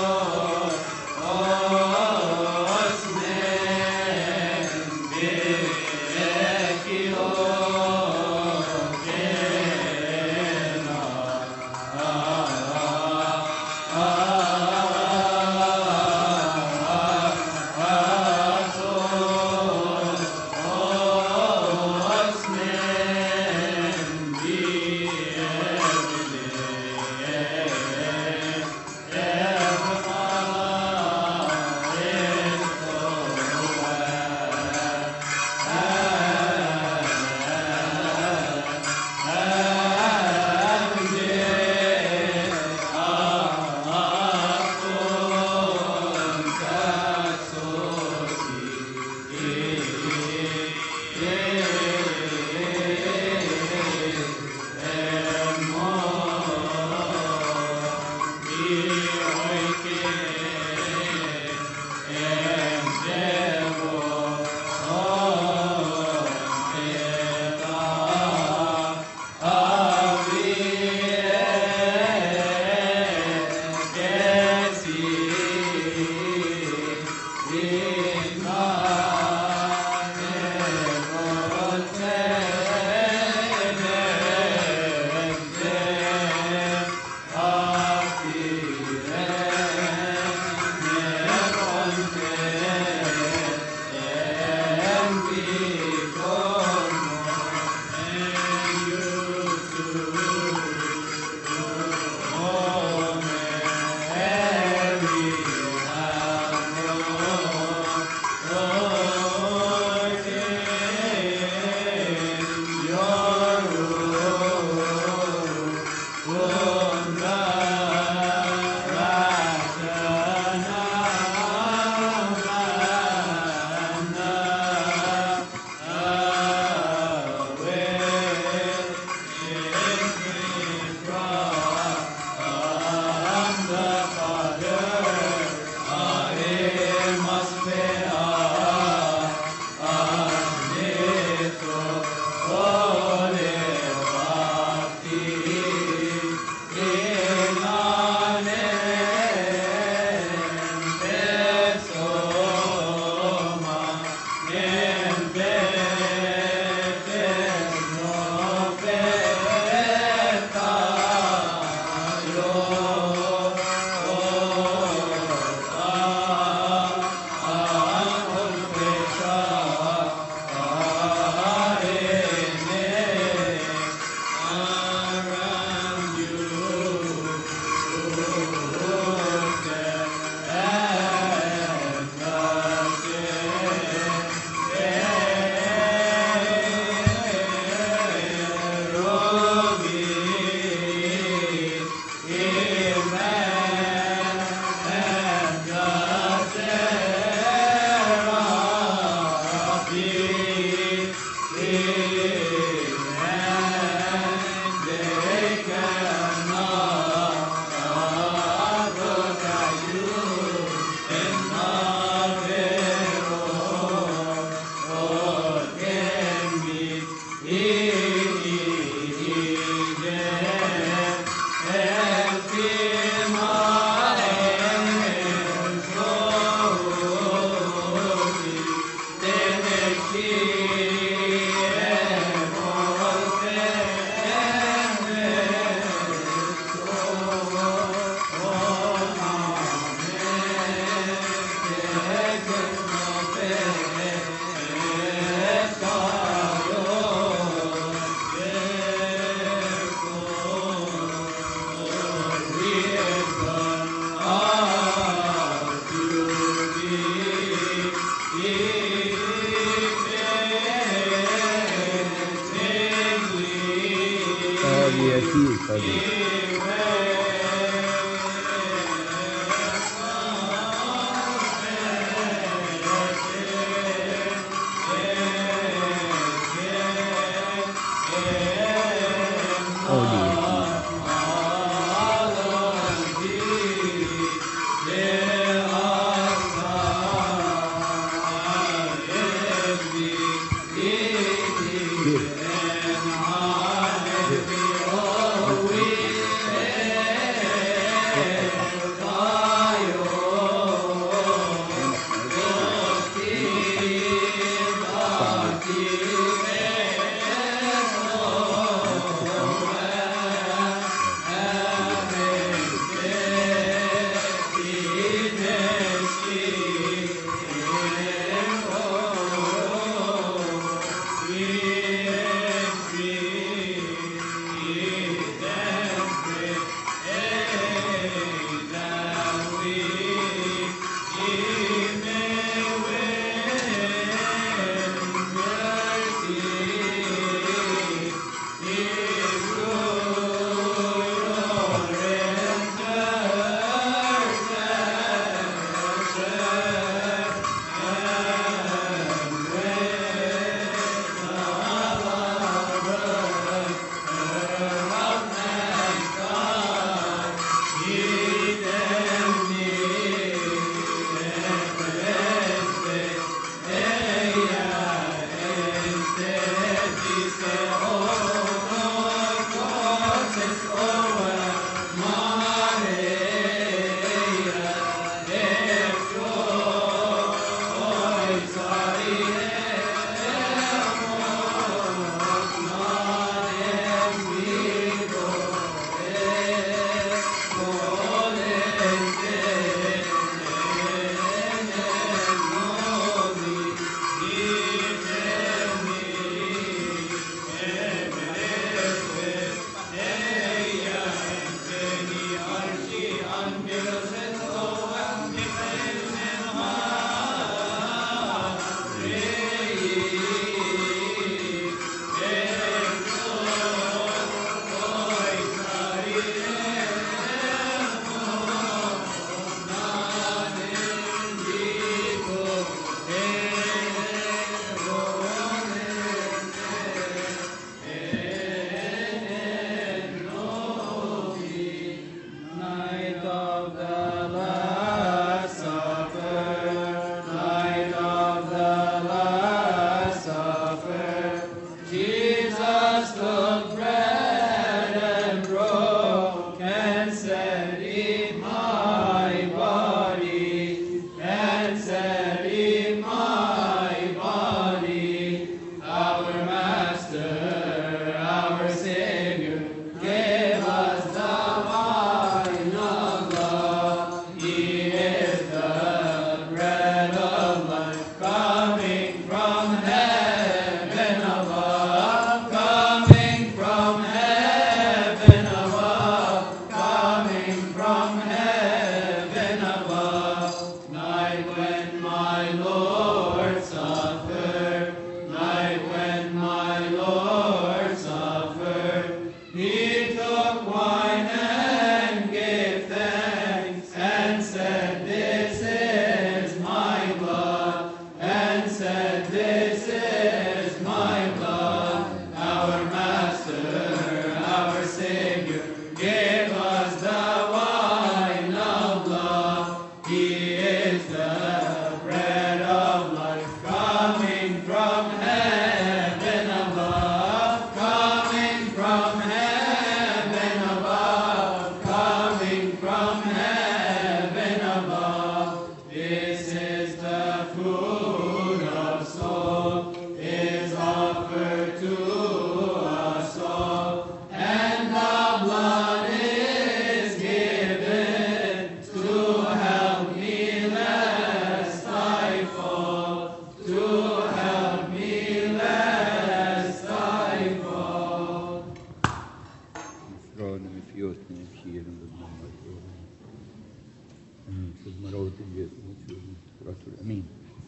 في المروت الأمين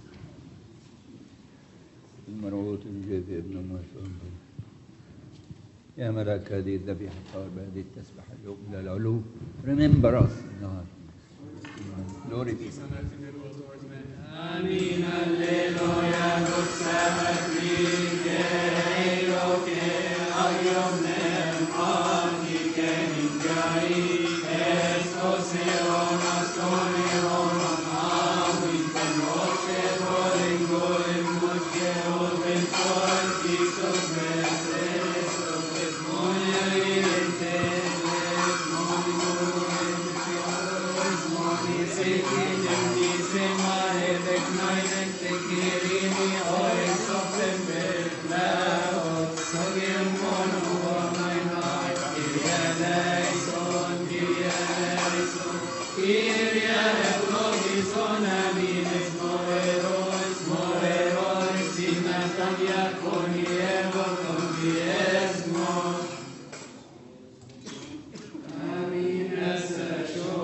في المروت الجاذب ابن المسؤول يا ملاك هذه الذبيحة الطاهرة بهذه التسبحة اليوم إلى العلو. Remember us النهار. Glory be. Amin. Alleluia. Gud sabbat rike eiloke agiomnem agike ninjai estos eonas ton eonon avin tenoshe volingo in musche open for Jesus Christus tesmonia irente tesmonia tesmonia sekin semare teknainen tekirini oi sopembe laot sogem mono naina irialeison irialeison irialeison amin esmoeros moeros sinatania conievo con diesmo amin esachon.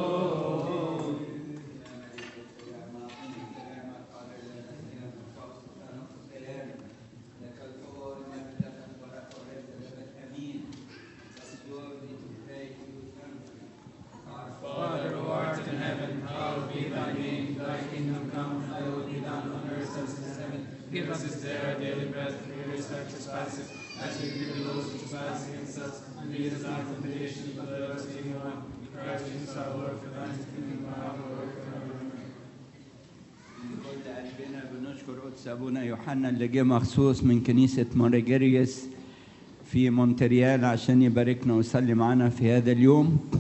Father who art in heaven, hallowed be thy name. Thy kingdom come, thy will be done on earth as in heaven. Give us this day our daily bread, and forgive us our trespasses, as we forgive those who trespass against us. And lead us not into temptation, but deliver us from evil one. Christ Jesus our Lord, for thine is the kingdom, power, and glory forever. كل قلبنا بنشكر قدس أبونا يوحنا اللي جه مخصوص من كنيسة ماريجيريس في مونتريال عشان يباركنا ويصلي معنا في هذا اليوم.